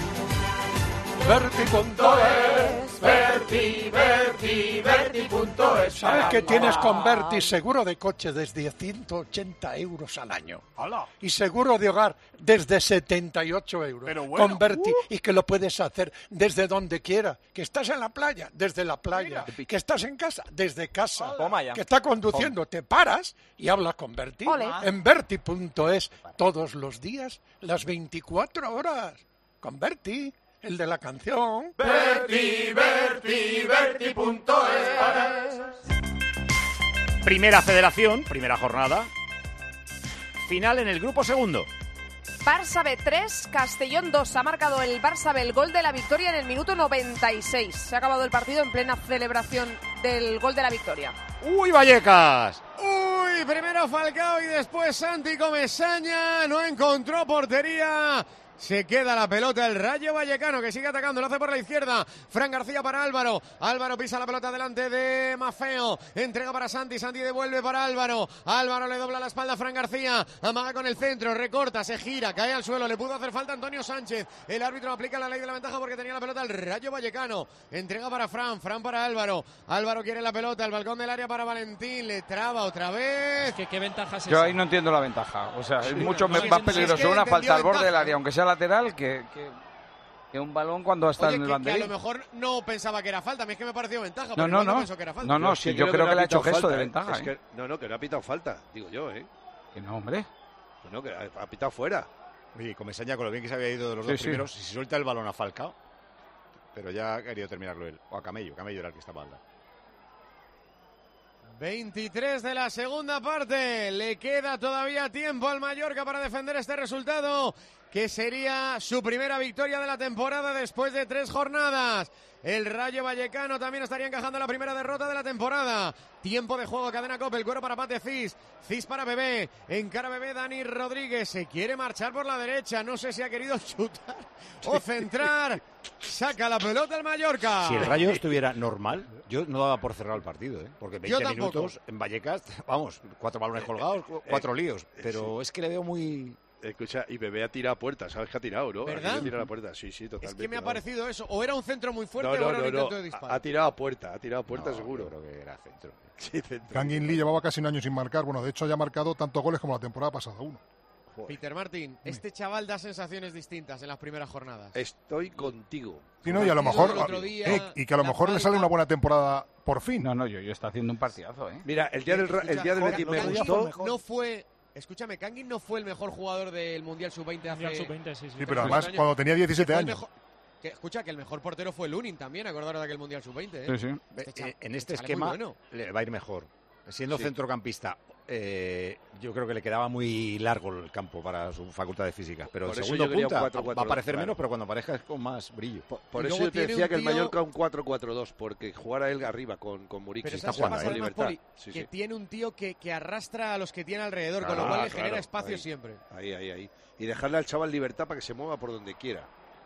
Berti.es. Berti.es. ¿Sabes que tienes con Berti seguro de coche desde 180 euros al año? ¡Hala! Y seguro de hogar desde 78 euros. Pero bueno. Con Berti. Y que lo puedes hacer desde donde quiera. Que estás en la playa, desde la playa. Que estás en casa, desde casa. Toma ya. Que está conduciendo, te paras y hablas con Berti. Ole. En Berti.es todos los días, las 24 horas. Con Berti, el de la canción. Berti.es. Primera federación, primera jornada. Final en el grupo segundo. Barça B 3, Castellón 2. Ha marcado el Barça B el gol de la victoria en el minuto 96. Se ha acabado el partido en plena celebración del gol de la victoria. ¡Uy, Vallecas! Uy, primero Falcao y después Santi Comesaña. No encontró portería. Se queda la pelota el Rayo Vallecano, que sigue atacando, lo hace por la izquierda. Fran García para Álvaro. Álvaro pisa la pelota delante de Mafeo. Entrega para Santi. Santi devuelve para Álvaro. Álvaro le dobla la espalda a Fran García. Amaga con el centro, recorta, se gira, cae al suelo. Le pudo hacer falta Antonio Sánchez. El árbitro aplica la ley de la ventaja porque tenía la pelota el Rayo Vallecano. Entrega para Fran. Fran para Álvaro. Álvaro quiere la pelota. El balcón del área para Valentín. Le traba otra vez. ¿Qué ventaja es esa? Yo ahí no entiendo la ventaja. O sea, es mucho más peligroso una falta al borde del área, aunque sea lateral, que un balón cuando está en el banderín. Que a lo mejor no pensaba que era falta. A mí es que me pareció ventaja. No Pensó que era falta. No, sí, yo creo que le ha hecho gesto de ventaja. Es que, no, que no ha pitado falta, digo yo, ¿eh? Que no, hombre. Que no, que ha pitado fuera. Oye, Comesaña, con lo bien que se había ido de los dos primeros, si se suelta el balón a Falcao, pero ya ha querido terminarlo él. O a Camello era el que estaba al lado. 23 de la segunda parte. Le queda todavía tiempo al Mallorca para defender este resultado, que sería su primera victoria de la temporada después de 3 jornadas. El Rayo Vallecano también estaría encajando la primera derrota de la temporada. Tiempo de juego, cadena Cope, el cuero para Pate Cis. Cis para Bebé, encara Bebé, Dani Rodríguez. Se quiere marchar por la derecha, no sé si ha querido chutar o centrar. Saca la pelota el Mallorca. Si el Rayo estuviera normal, yo no daba por cerrado el partido, ¿eh? Porque 20 minutos en Vallecas, vamos, 4 balones colgados, 4 líos. Pero es que le veo muy... Escucha, y Bebé ha tirado a puerta, ¿sabes que ha tirado, no? ¿Verdad? Ha tirado a puerta, sí, totalmente. Es que me ha parecido eso, o era un centro muy fuerte no, o era un intento de disparo. Ha tirado a puerta seguro. Yo creo que era centro. Sí, centro. Kangin Lee llevaba casi un año sin marcar, bueno, de hecho ya ha marcado tantos goles como la temporada pasada, 1. Peter Martín, este chaval da sensaciones distintas en las primeras jornadas. Estoy contigo. Sí, no, y a lo mejor y que a lo mejor le sale una buena temporada por fin. No, yo está haciendo un partidazo, ¿eh? Mira, el día del Betis me gustó. No fue... Escúchame, Kangin no fue el mejor jugador del Mundial Sub-20 hace... Sub-20, sí. Sí, pero además cuando tenía 17 años. Escucha, que el mejor portero fue Lunin también, acordaros de aquel Mundial Sub-20, ¿eh? Sí. En este esquema le va a ir mejor. Siendo centrocampista, yo creo que le quedaba muy largo el campo para su facultad de física. Pero el segundo punta va a parecer menos, pero cuando aparezca es con más brillo. Por eso yo te decía que el Mallorca un 4-4-2, porque jugara él arriba con Muriqui. Pero está jugando con libertad. Poli, que tiene un tío que arrastra a los que tiene alrededor, con lo cual le genera espacio siempre. Ahí. Y dejarle al chaval libertad para que se mueva por donde quiera.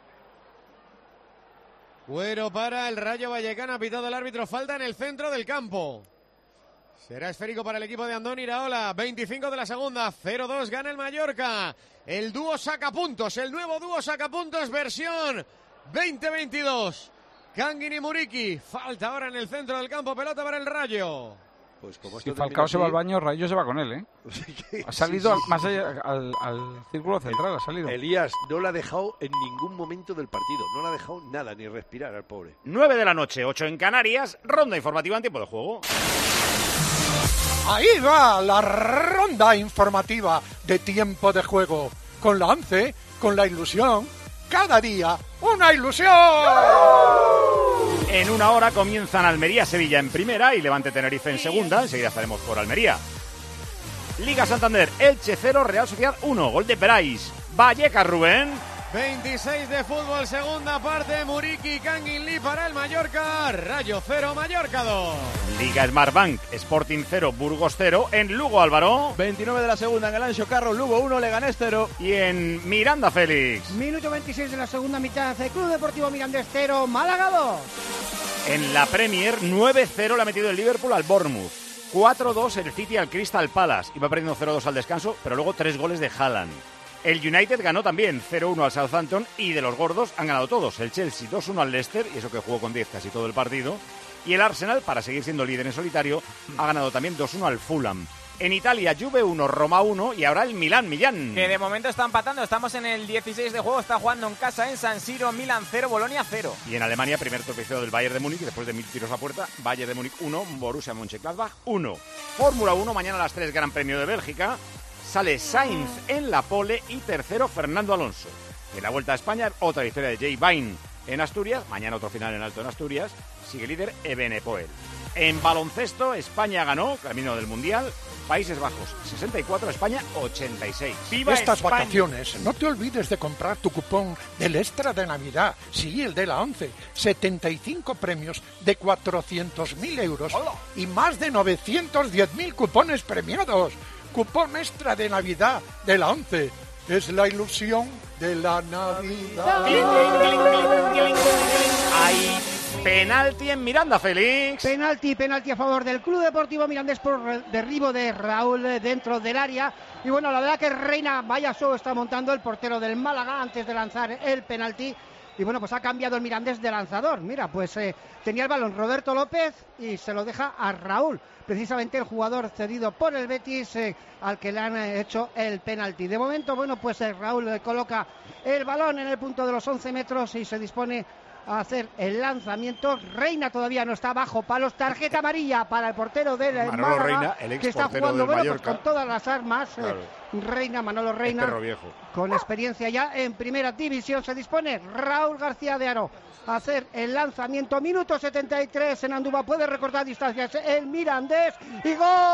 Cuero para el Rayo Vallecano, ha pitado el árbitro, falta en el centro del campo. Será esférico para el equipo de Andoni Iraola. 25 de la segunda, 0-2, gana el Mallorca. El dúo sacapuntos, el nuevo dúo sacapuntos versión 2022. Kangin y Muriqui. Falta ahora en el centro del campo, pelota para el Rayo. Pues como si Falcao se va al baño, Rayo se va con él, ¿eh? Ha salido más allá, al círculo central, ha salido. Elías no la ha dejado en ningún momento del partido. No la ha dejado nada, ni respirar al pobre. 9 de la noche, 8 en Canarias. Ronda informativa en tiempo de juego. Ahí va la ronda informativa de tiempo de juego. Con la 11, con la ilusión. Cada día, una ilusión. En una hora comienzan Almería-Sevilla en primera y Levante-Tenerife en segunda. Enseguida estaremos por Almería. Liga Santander, Elche 0, Real Sociedad 1. Gol de Brais. Vallecas, Rubén. 26 de fútbol, segunda parte. Muriqui, Kangin Lee para el Mallorca. Rayo 0, Mallorca 2. Liga Smartbank, Sporting 0, Burgos 0. En Lugo, Álvaro. 29 de la segunda en el Anxo Carro, Lugo 1, Leganés 0. Y en Miranda, Félix. Minuto 26 de la segunda mitad, Club Deportivo Mirandés 0, Málaga 2. En la Premier, 9-0 le ha metido el Liverpool al Bournemouth. 4-2 el City al Crystal Palace. Iba perdiendo 0-2 al descanso, pero luego 3 goles de Haaland. El United ganó también 0-1 al Southampton y de los gordos han ganado todos. El Chelsea 2-1 al Leicester, y eso que jugó con 10 casi todo el partido. Y el Arsenal, para seguir siendo líder en solitario, ha ganado también 2-1 al Fulham. En Italia, Juve 1, Roma 1 y ahora el Millán. Que de momento está empatando, estamos en el 16 de juego, está jugando en casa en San Siro, Milan 0, Bolonia 0. Y en Alemania, primer tropezado del Bayern de Múnich, después de 1000 tiros a puerta, Bayern de Múnich 1, Borussia Mönchengladbach 1. Fórmula 1, mañana a las 3, Gran Premio de Bélgica. Sale Sainz en la pole y tercero Fernando Alonso. En la Vuelta a España, otra victoria de Jay Vine en Asturias. Mañana otro final en alto en Asturias. Sigue líder Ebenepoel. En baloncesto, España ganó, camino del Mundial. Países Bajos 64, España 86. ¡Viva Estas España! vacaciones, no te olvides de comprar tu cupón del Extra de Navidad. Sí, el de la 11. 75 premios de 400.000 euros y más de 910.000 cupones premiados. Cupón Extra de Navidad de la 11. Es la ilusión de la Navidad. Hay penalti en Miranda, Félix. Penalti a favor del Club Deportivo Mirandés por derribo de Raúl dentro del área. Y bueno, la verdad que Reina vaya show está montando el portero del Málaga antes de lanzar el penalti. Y bueno, pues ha cambiado el Mirandés de lanzador. Mira, pues tenía el balón Roberto López y se lo deja a Raúl. Precisamente el jugador cedido por el Betis al que le han hecho el penalti. De momento, bueno, pues Raúl coloca el balón en el punto de los 11 metros y se dispone a hacer el lanzamiento. Reina todavía no está bajo palos. Tarjeta amarilla para el portero del Manolo Málaga, Reina, el ex que está portero jugando del pues Mallorca. con todas las armas. Claro. Manolo Reina, perro viejo. con experiencia ya en primera división. Se dispone Raúl García de Aro a hacer el lanzamiento. Minuto 73 en Andúba. Puede recortar distancias el Mirandés. Y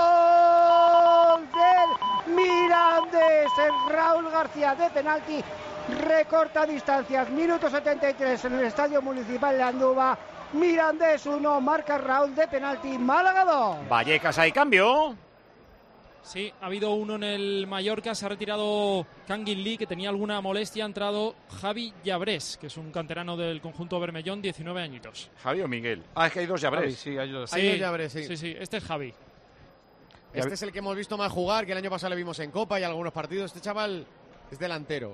gol del Mirandés. El Raúl García de penalti. Recorta distancias. Minuto 73 en el Estadio Municipal de Andúba. Mirandés 1, marca Raúl de penalti. Málaga 2. Vallecas, hay cambio. Sí, ha habido uno en el Mallorca, se ha retirado Kangin Lee, que tenía alguna molestia, ha entrado Javi Llabrés, que es un canterano del conjunto Bermellón, 19 añitos. Javi o Miguel. Ah, es que hay dos Llabrés. Sí, hay dos. Hay dos Llabrés, sí. Sí, este es Javi. Este es el que hemos visto más jugar, que el año pasado le vimos en Copa y algunos partidos. Este chaval es delantero.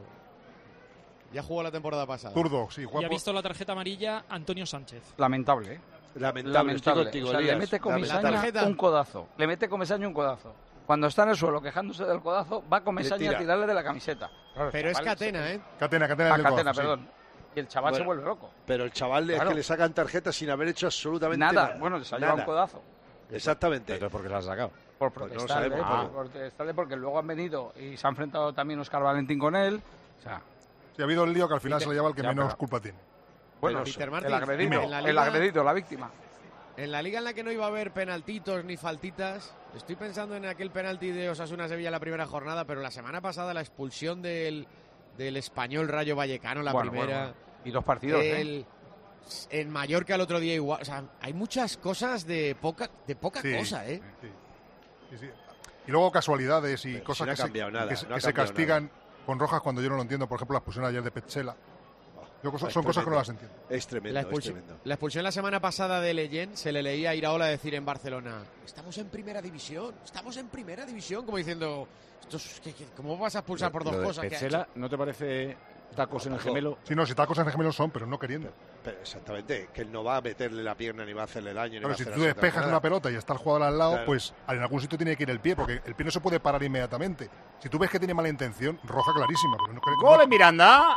Ya jugó la temporada pasada. Zurdo, sí, guapo. Y ha visto la tarjeta amarilla Antonio Sánchez. Lamentable, ¿eh? Lamentable. Estoy contigo, O sea, le Elías. mete Comesaña un codazo. Le mete Comesaña un codazo. Cuando está en el suelo quejándose del codazo, va Comesaña a tirarle de la camiseta. Claro, pero es Catena, ¿eh? Catena del Catena, codazo, perdón. sí. Y el chaval se Bueno, vuelve loco. Pero el chaval es que le sacan tarjeta sin haber hecho absolutamente Nada. Bueno, se ha llevado un codazo. Exactamente. Entonces, ¿por qué se la has sacado? Por Pues no protestarle, sabemos, por protestarle, porque luego han venido y se ha enfrentado también Óscar Valentín con él. O sea, Sí, ha habido el lío que al final se lo lleva el que Ya, menos pero- culpa tiene. bueno, Peter el Martín, agredido, en la el liga- agredido, la víctima. En la liga en la que no iba a haber penaltitos ni faltitas, estoy pensando en aquel penalti de Osasuna-Sevilla la primera jornada, pero la semana pasada la expulsión del Español Rayo Vallecano, la primera. Bueno. Y dos partidos, En Mallorca el otro día igual. O sea, hay muchas cosas de poca Sí, cosa, ¿eh? Sí. Y luego casualidades y Pero cosas si no ha que, cambiado nada, que no ha se cambiado castigan con rojas cuando yo no lo entiendo. Por ejemplo, la expulsión ayer de Petzela. Son cosas que no las entiendo. Es tremendo, La es tremendo. expulsión la semana pasada de Leyen se le leía a Iraola decir en Barcelona: estamos en primera división, como diciendo, ¿cómo vas a expulsar por dos Lo de cosas? que ha Petzela, hecho? ¿no te parece tacos en el gemelo? Sí, no, si tacos en el gemelo son, pero no queriendo. Pero exactamente, que él no va a meterle la pierna ni va a hacerle daño. Ni Claro, va a si hacer tú despejas absolutamente una nada. pelota y está el jugador al lado, Claro. pues en algún sitio tiene que ir el pie, porque el pie no se puede parar inmediatamente. Si tú ves que tiene mala intención, roja clarísima. Pero ¡Gol en Miranda!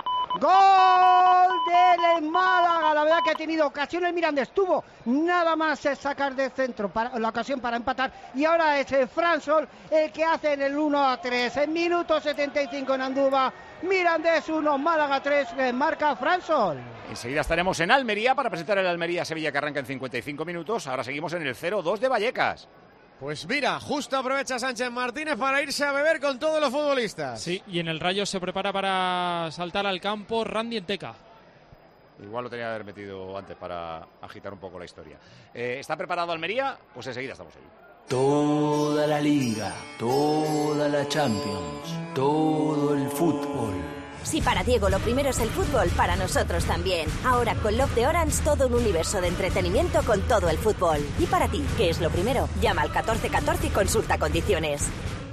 Gol del Málaga. La verdad que ha tenido ocasión el Mirandés. Tuvo nada más sacar de centro la ocasión para empatar. Y ahora es Fransol el que hace en el 1-3. En minuto 75 en Andúba. Mirandés 1, Málaga 3. Marca Fransol. Enseguida estaremos en Almería para presentar el Almería-Sevilla que arranca en 55 minutos. Ahora seguimos en el 0-2 de Vallecas. Pues mira, justo aprovecha Sánchez Martínez para irse a beber con todos los futbolistas. Sí, y en el Rayo se prepara para saltar al campo Randy Enteca. Igual lo tenía que haber metido antes para agitar un poco la historia. ¿Está preparado Almería? Pues enseguida estamos ahí. Toda la liga, toda la Champions, todo el fútbol. Si para Diego lo primero es el fútbol, para nosotros también. Ahora con Love de Orange todo un universo de entretenimiento con todo el fútbol. Y para ti, ¿qué es lo primero? Llama al 1414 y consulta condiciones.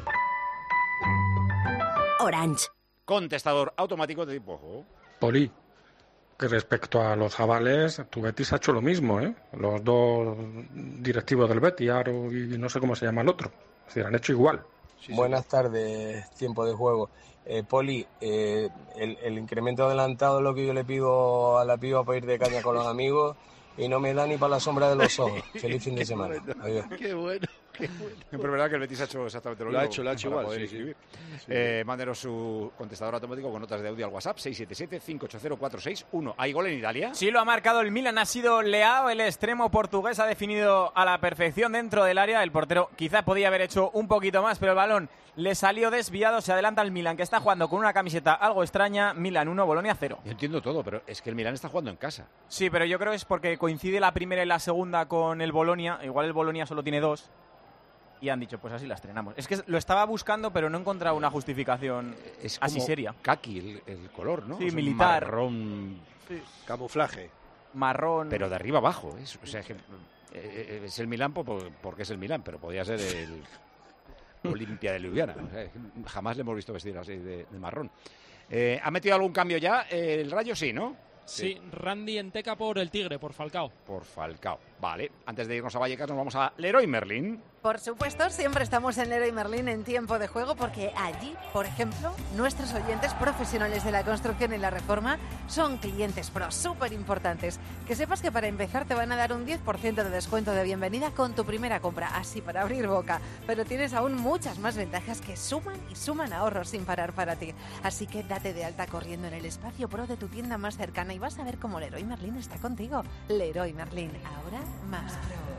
Orange. Contestador automático de tipo juego. Poli, que respecto a los Javales, tu Betis ha hecho lo mismo, ¿eh? Los dos directivos del Betis, Aro y no sé cómo se llama el otro. Es decir, han hecho igual. Buenas tardes, tiempo de juego. Poli, el incremento adelantado es lo que yo le pido a la piba para ir de caña con los amigos y no me da ni para la sombra de los ojos. Feliz fin de semana. Adiós. Qué bueno. Pero es verdad que el Betis ha hecho exactamente lo mismo. Lo ha hecho para igual, poder sí. escribir. Mándenos su contestador automático con notas de audio al WhatsApp 677-580-461. ¿Hay gol en Italia? Sí, lo ha marcado el Milan, ha sido Leao, el extremo portugués, ha definido a la perfección dentro del área. El portero quizá podía haber hecho un poquito más, pero el balón le salió desviado. Se adelanta el Milan, que está jugando con una camiseta algo extraña. Milan 1, Bolonia 0. Yo entiendo todo, pero es que el Milan está jugando en casa. Sí, pero yo creo que es porque coincide la primera y la segunda con el Bolonia. Igual el Bolonia solo tiene 2. Y han dicho, pues así la estrenamos. Es que lo estaba buscando, pero no he encontrado una justificación es así seria. Kaki el color, ¿no? Sí, es militar. Marrón. Sí. Camuflaje. Marrón. Pero de arriba abajo. O sea, es que es el Milán porque es el Milán, pero podría ser el Olimpia de Ljubljana. O sea, jamás le hemos visto vestir así de marrón. ¿Ha metido algún cambio ya? El Rayo sí, ¿no? Sí, Randy Enteca por el Tigre, por Falcao. Por Falcao, vale. Antes de irnos a Vallecas nos vamos a Leroy Merlin. Por supuesto, siempre estamos en Leroy Merlin en tiempo de juego porque allí, por ejemplo, nuestros oyentes profesionales de la construcción y la reforma son clientes pro, súper importantes. Que sepas que para empezar te van a dar un 10% de descuento de bienvenida con tu primera compra, así para abrir boca. Pero tienes aún muchas más ventajas que suman y suman ahorros sin parar para ti. Así que date de alta corriendo en el espacio pro de tu tienda más cercana y vas a ver cómo Leroy Merlin está contigo. Leroy Merlin, ahora más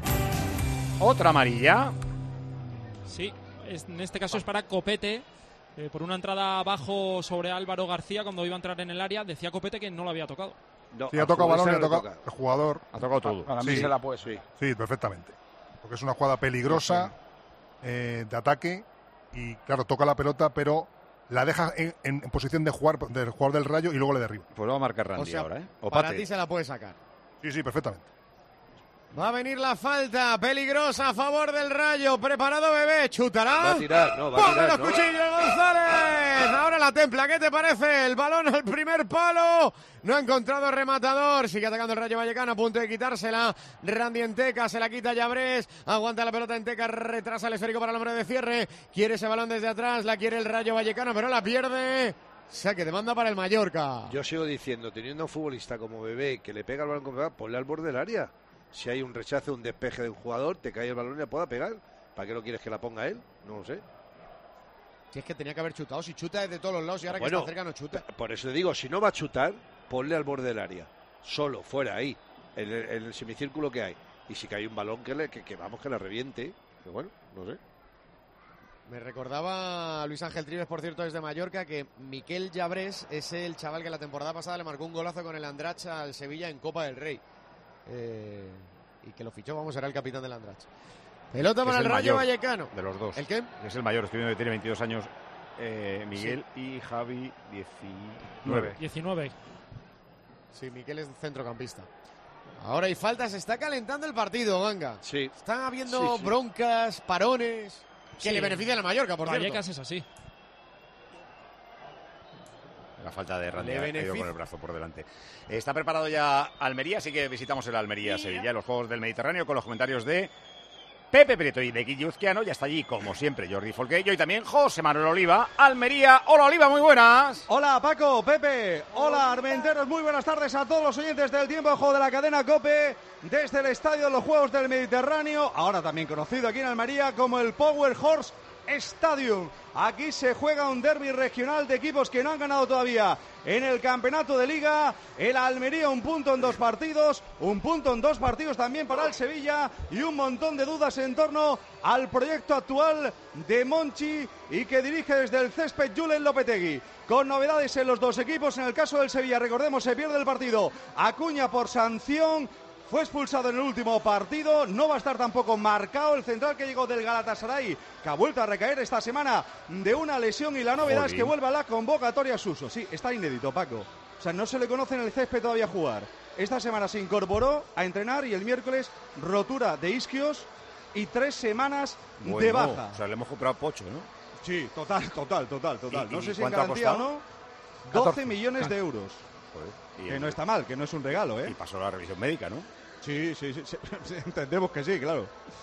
pro. Otra amarilla. Sí, en este caso es para Copete. Por una entrada abajo sobre Álvaro García cuando iba a entrar en el área, decía Copete que no lo había tocado. No, sí, ha tocado balón, ha tocado el jugador. Ha tocado todo. Para mí se la puede, sí. Sí, perfectamente. Porque es una jugada peligrosa de ataque y, claro, toca la pelota, pero la deja en posición de jugar del jugador del Rayo y luego le derriba. Pues lo va a marcar Randy ahora, ¿eh? O para ti se la puede sacar. Sí, perfectamente. Va a venir la falta peligrosa a favor del Rayo. Preparado Bebé, chutará. Va a tirar, no, va a tirar. ¡Pon los cuchillos, González! Ahora la templa, ¿qué te parece? El balón al primer palo. No ha encontrado rematador. Sigue atacando el Rayo Vallecano, a punto de quitársela. Randy Enteca, se la quita Llabrés. Aguanta la pelota Enteca, retrasa el esférico para el hombre de cierre. Quiere ese balón desde atrás, la quiere el Rayo Vallecano, pero la pierde. Saque de banda para el Mallorca. Yo sigo diciendo, teniendo a un futbolista como Bebé que le pega el balón con Bebé, ponle al borde del área. Si hay un rechazo, un despeje de un jugador, te cae el balón y la pueda pegar. ¿Para qué lo quieres que la ponga él? No lo sé. Si es que tenía que haber chutado. Si chuta desde todos los lados y ahora que está cerca no chuta. Por eso le digo, si no va a chutar, ponle al borde del área. Solo, fuera, ahí. En el semicírculo que hay. Y si cae un balón que vamos, que la reviente. Pero bueno, no sé. Me recordaba Luis Ángel Trives, por cierto, desde Mallorca, que Miquel Llabrés es el chaval que la temporada pasada le marcó un golazo con el Andratx al Sevilla en Copa del Rey. Y que lo fichó, era el capitán del Andratx. Pelota para el Rayo Vallecano. De los dos. ¿El qué? Es el mayor, estoy viendo que tiene 22 años Miguel y Javi 19. 19. Sí, Miquel es centrocampista. Ahora hay falta, se está calentando el partido, Ganga. Sí. Están habiendo broncas, parones, que le benefician a Mallorca, por cierto. Vallecas es así. La falta de Randy ha ido con el brazo por delante. Está preparado ya Almería, así que visitamos el Almería-Sevilla, los Juegos del Mediterráneo, con los comentarios de Pepe Prieto y de Guille Uzquiano. Ya está allí, como siempre, Jordi Folquello y también José Manuel Oliva. Almería, hola Oliva, muy buenas. Hola Paco, Pepe, hola Armenteros, muy buenas tardes a todos los oyentes del tiempo de juego de la cadena COPE, desde el Estadio de los Juegos del Mediterráneo, ahora también conocido aquí en Almería como el Power Horse Stadium. Aquí se juega un derbi regional de equipos que no han ganado todavía en el campeonato de Liga. El Almería un punto en 2 partidos, un punto en 2 partidos también para el Sevilla y un montón de dudas en torno al proyecto actual de Monchi y que dirige desde el césped Julen Lopetegui. Con novedades en los dos equipos, en el caso del Sevilla, recordemos, se pierde el partido Acuña por sanción. Fue expulsado en el último partido, no va a estar tampoco marcado el central que llegó del Galatasaray, que ha vuelto a recaer esta semana de una lesión y la novedad es que vuelve a la convocatoria Suso. Sí, está inédito, Paco. O sea, no se le conoce en el césped todavía jugar. Esta semana se incorporó a entrenar y el miércoles rotura de isquios y 3 semanas de baja. O sea, le hemos comprado pocho, ¿no? Sí, total. No sé si en cuánto ha garantía o costado? no. 12 millones de euros. Joder, que no está mal, que no es un regalo, ¿eh? Y pasó la revisión médica, ¿no? Sí, entendemos que sí, claro.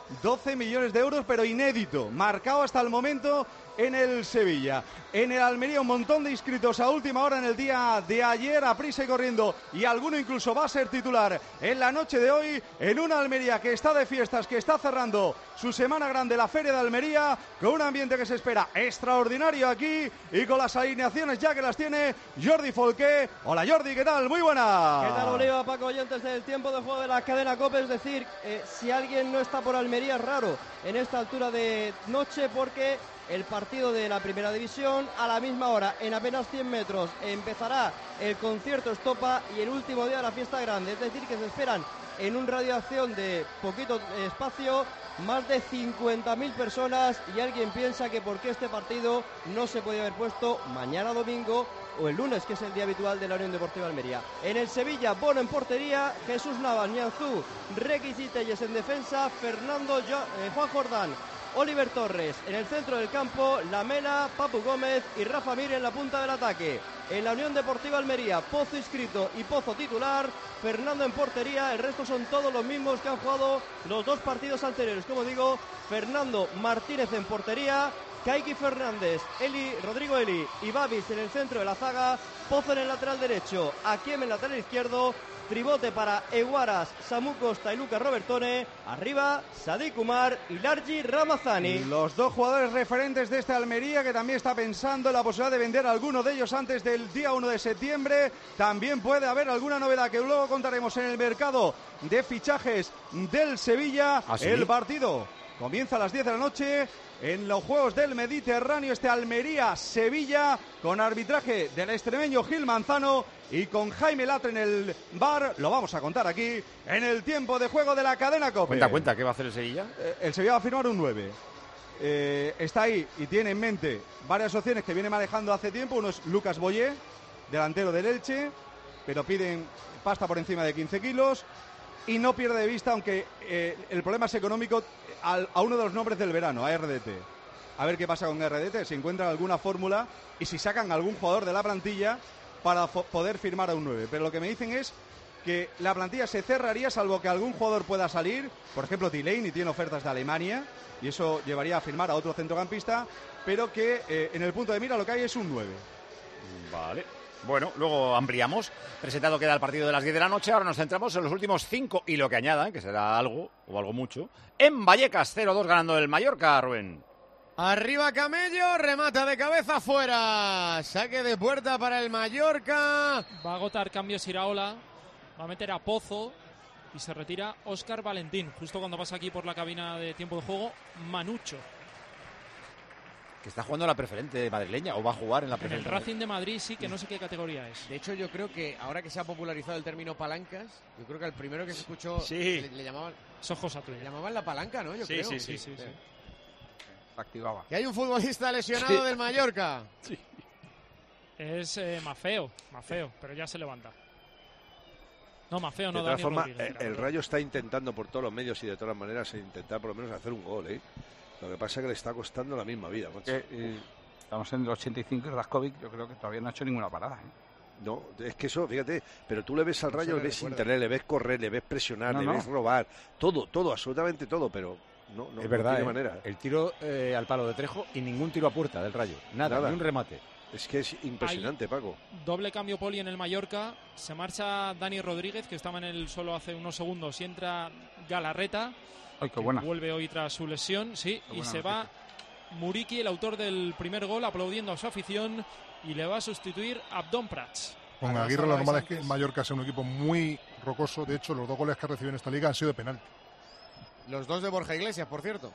12 millones de euros, pero inédito, marcado hasta el momento en el Sevilla. En el Almería un montón de inscritos a última hora en el día de ayer, a prisa y corriendo, y alguno incluso va a ser titular en la noche de hoy, en una Almería que está de fiestas, que está cerrando su semana grande, la Feria de Almería, con un ambiente que se espera extraordinario aquí, y con las alineaciones ya que las tiene Jordi Folqué. Hola Jordi, ¿qué tal? Muy buena. ¿Qué tal, Bolívar, Paco, oyentes del tiempo de juego de la cadena COPE? Es decir, si alguien no está por Almería es raro en esta altura de noche, porque el partido de la primera división a la misma hora, en apenas 100 metros, empezará el concierto Estopa y el último día de la fiesta grande. Es decir, que se esperan en un radio de acción de poquito espacio más de 50.000 personas, y alguien piensa que por qué este partido no se podía haber puesto mañana domingo o el lunes, que es el día habitual de la Unión Deportiva Almería. En el Sevilla, Bono en portería, Jesús Navas, Nianzú, Requis y Telles en defensa, Juan Jordán, Oliver Torres en el centro del campo, Lamela, Papu Gómez y Rafa Mir en la punta del ataque. En la Unión Deportiva Almería, Pozo inscrito y Pozo titular, Fernando en portería, el resto son todos los mismos que han jugado los dos partidos anteriores. Como digo, Fernando Martínez en portería, Kaiki Fernández, Rodrigo Eli y Babis en el centro de la zaga, Pozo en el lateral derecho, Akiem en el lateral izquierdo, tribote para Eguaras, Samu Costa y Lucas Robertone, arriba Sadik Umar y Largi Ramazani. Los dos jugadores referentes de este Almería, que también está pensando en la posibilidad de vender a alguno de ellos antes del día 1 de septiembre. También puede haber alguna novedad que luego contaremos en el mercado de fichajes del Sevilla. ¿Ah, sí? El partido comienza a las 10 de la noche en los Juegos del Mediterráneo, este Almería-Sevilla, con arbitraje del extremeño Gil Manzano y con Jaime Latre en el bar. Lo vamos a contar aquí en el tiempo de juego de la cadena COPE. Cuenta, ¿qué va a hacer el Sevilla? El Sevilla va a firmar un 9. Está ahí y tiene en mente varias opciones que viene manejando hace tiempo. Uno es Lucas Boyé, delantero del Elche, pero piden pasta por encima de 15 kilos. Y no pierde de vista, aunque el problema es económico, a uno de los nombres del verano, a RDT. A ver qué pasa con RDT, si encuentran alguna fórmula y si sacan algún jugador de la plantilla para poder firmar a un 9. Pero lo que me dicen es que la plantilla se cerraría salvo que algún jugador pueda salir. Por ejemplo, Delaney tiene ofertas de Alemania y eso llevaría a firmar a otro centrocampista, pero que en el punto de mira lo que hay es un 9. Vale. Bueno, luego ampliamos. Presentado queda el partido de las 10 de la noche. Ahora nos centramos en los últimos 5 y lo que añadan, que será algo o algo mucho. En Vallecas, 0-2 ganando el Mallorca, Rubén. Arriba Camello, remata de cabeza fuera. Saque de puerta para el Mallorca. Va a agotar cambios Iraola. Va a meter a Pozo y se retira Óscar Valentín. Justo cuando pasa aquí por la cabina de tiempo de juego, Manucho. Que está jugando la preferente madrileña o va a jugar en la En preferente. el Racing de Madrid sí, que no sé qué categoría es. De hecho, yo creo que ahora que se ha popularizado el término palancas, yo creo que al primero que se escuchó Sí. le llamaban... Eso es cosa tuya. Le llamaban la palanca, ¿no? Yo creo. Sí. Se activaba. Que hay un futbolista lesionado Sí. del Mallorca. Sí. Es Mafeo, pero ya se levanta. No, Mafeo no, De todas Dani formas, Rodríguez. el Rayo está intentando por todos los medios y de todas las maneras intentar por lo menos hacer un gol, ¿eh? Lo que pasa es que le está costando la misma vida, macho. Estamos en el 85 y Raskovic, yo creo que todavía no ha hecho ninguna parada, ¿eh? No, es que eso, fíjate, pero tú le ves al No Rayo, se le le ves recuerda. internet, le ves correr, le ves presionar, No, le no. ves robar, todo, absolutamente todo, pero no Es verdad, tiene manera. el tiro al palo de Trejo y ningún tiro a puerta del Rayo. Nada. Ni un remate. Es que es impresionante, Paco. Doble cambio Poli en el Mallorca. Se marcha Dani Rodríguez, que estaba en el suelo hace unos segundos, y entra Galarreta. Ay, qué buena. Vuelve hoy tras su lesión, sí, Qué y buena se va Muriqui, el autor del primer gol, aplaudiendo a su afición, y le va a sustituir Abdón Prats. Con Aguirre lo normal es que el Mallorca sea un equipo muy rocoso. De hecho, los 2 goles que ha recibido en esta liga han sido de penalti. Los 2 de Borja Iglesias, por cierto.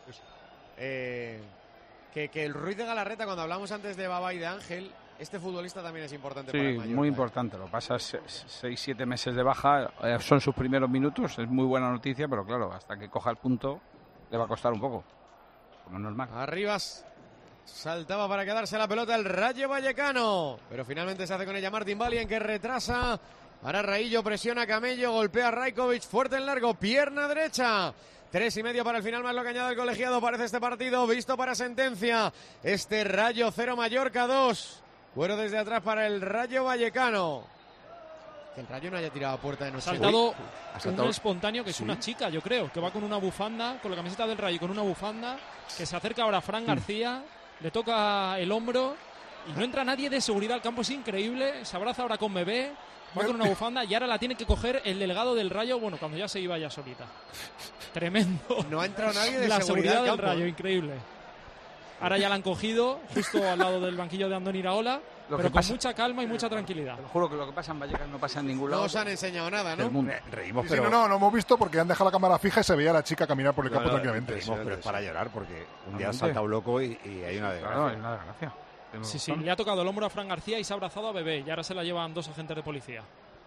Que el Ruiz de Galarreta, cuando hablamos antes de Baba y de Ángel, este futbolista también es importante para el Sí, Mallorca. muy importante. Lo pasa 6-7 meses de baja, son sus primeros minutos, es muy buena noticia, pero claro, hasta que coja el punto le va a costar un poco, como normal. Arribas saltaba para quedarse la pelota el Rayo Vallecano, pero finalmente se hace con ella Martín Valien, que retrasa. Ahora Raillo presiona a Camello, golpea a Rajkovic, fuerte en largo, pierna derecha. 3:30 para el final, más lo que añade el colegiado. Parece este partido visto para sentencia. Este Rayo 0, Mallorca 2. Cuero desde atrás para el Rayo Vallecano. Que el Rayo no haya tirado a puerta de noche. Ha saltado un espontáneo que es una chica, yo creo, que va con una bufanda, con la camiseta del Rayo y con una bufanda, que se acerca ahora a Fran García, le toca el hombro y no entra nadie de seguridad al campo, es increíble. Se abraza ahora con Bebé, va con una bufanda y ahora la tiene que coger el delegado del Rayo, bueno, cuando ya se iba ya solita. Tremendo. No ha entrado nadie de la seguridad del campo, Rayo, increíble. Ahora ya la han cogido justo al lado del banquillo de Andoni Iraola, pero con mucha calma y mucha tranquilidad. Te juro que lo que pasa en Vallecas no pasa en ningún lado. No os han enseñado nada, ¿no? Reímos, Sí, pero... no hemos visto porque han dejado la cámara fija y se veía a la chica caminar por el campo tranquilamente. Reímos, pero es para llorar porque un día ha saltado loco y hay una desgracia. Claro, hay una desgracia. Sí, le ha tocado el hombro a Fran García y se ha abrazado a Bebé y ahora se la llevan 2 agentes de policía.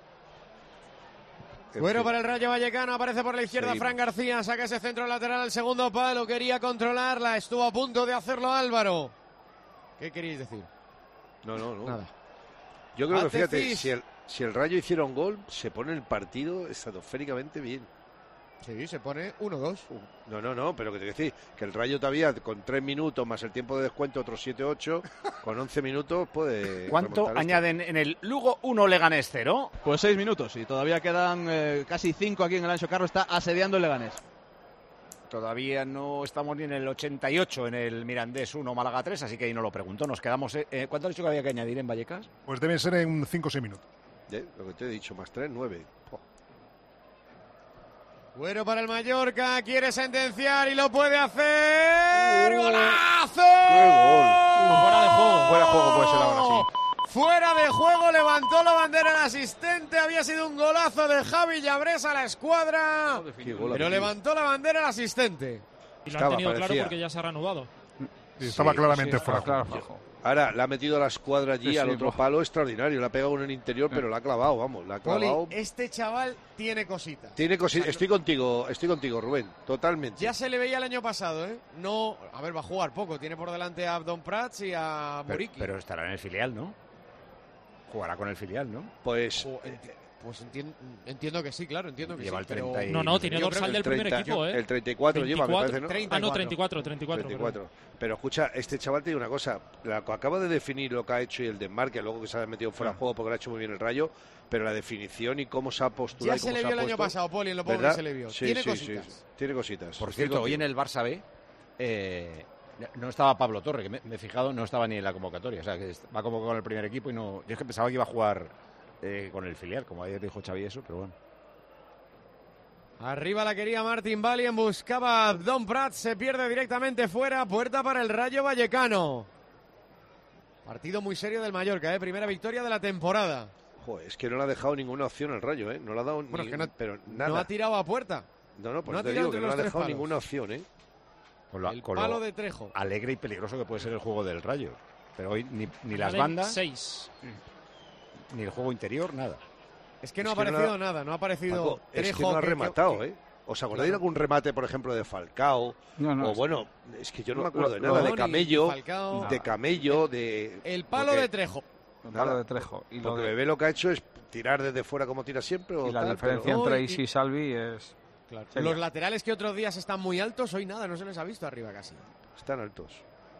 Bueno, para el Rayo Vallecano, aparece por la izquierda Sí. Fran García, saca ese centro lateral al segundo palo, quería controlarla, estuvo a punto de hacerlo Álvaro. ¿Qué queréis decir? No. Nada. Yo creo que, fíjate, Atecis. si el Rayo hiciera un gol, se pone el partido estratosféricamente bien. Sí, se pone 1-2. No, pero que te decir que el Rayo todavía con 3 minutos más el tiempo de descuento, otros 7-8, con 11 minutos puede... ¿Cuánto remontar esto. añaden en el Lugo 1 Leganés 0? Pues 6 minutos y todavía quedan casi 5 aquí en el Anxo Carro. Está asediando el Leganés. Todavía no estamos ni en el 88 en el Mirandés 1 Málaga 3, así que ahí no lo pregunto. Nos quedamos... ¿Cuánto has dicho que había que añadir en Vallecas? Pues deben ser en 5 o 6 minutos. Lo que te he dicho, más 3, 9. Bueno, para el Mallorca, quiere sentenciar y lo puede hacer. ¡Golazo! ¡Qué gol! Fuera de juego. Fuera de juego puede ser ahora, sí. Fuera de juego, levantó la bandera el asistente. Había sido un golazo de Javi Llabrés a la escuadra. Pero levantó la bandera el asistente. Y lo han tenido claro porque ya se ha reanudado. Sí, estaba claramente fuera de juego. Ahora, le ha metido a la escuadra allí Sí, al sí, otro palo extraordinario. Le ha pegado uno en el interior, pero la ha clavado, vamos. La ha clavado. Poli, este chaval tiene cositas. Tiene cositas. Estoy contigo, Rubén. Totalmente. Ya se le veía el año pasado, ¿eh? No, a ver, va a jugar poco. Tiene por delante a Abdon Prats y a Muriqui. Pero estará en el filial, ¿no? Jugará con el filial, ¿no? Pues entiendo que sí, claro, entiendo que lleva sí. el 30 y... No, tiene dorsal del primer equipo, ¿eh? El 34 lleva, me parece, ¿no? 34. 34. Pero escucha, este chaval te digo una cosa, acaba de definir lo que ha hecho y el desmarque, luego que se ha metido fuera de juego porque lo ha hecho muy bien el Rayo, pero la definición y cómo se ha postulado. Ya se le vio el año pasado, Poli, en lo poco que se le vio. Sí, tiene sí, cositas. sí, tiene cositas. Por cierto, hoy en el Barça B no estaba Pablo Torre, que me he fijado, no estaba ni en la convocatoria. O sea, que va como con el primer equipo y no... Yo es que pensaba que iba a jugar con el filial, como ayer dijo Xavi eso, pero bueno. Arriba la quería Martin Valien, buscaba Abdon Prats, se pierde directamente fuera, puerta para el Rayo Vallecano. Partido muy serio del Mallorca, primera victoria de la temporada. Joder, es que no le ha dejado ninguna opción al Rayo, no le ha dado Bueno, ni, es que pero nada. No ha tirado a puerta. No, por no eso te digo que no le ha dejado ninguna opción, El palo de Trejo. Alegre y peligroso que puede ser el juego del Rayo. Pero hoy ni las Valen bandas, 6. ni el juego interior, nada. Es que no ha aparecido nada, no ha aparecido Paco, Trejo. es que no ha rematado, ¿Os acordáis de algún remate, por ejemplo, de Falcao? No, o bueno, es que yo no me acuerdo de nada, de Camello, de... El palo de Trejo. El palo de Trejo. Y porque Bebé lo que ha hecho es tirar desde fuera como tira siempre. Y la diferencia entre Isi y Salvi es... Claro. Los laterales que otros días están muy altos, hoy nada, no se les ha visto arriba casi. Están altos.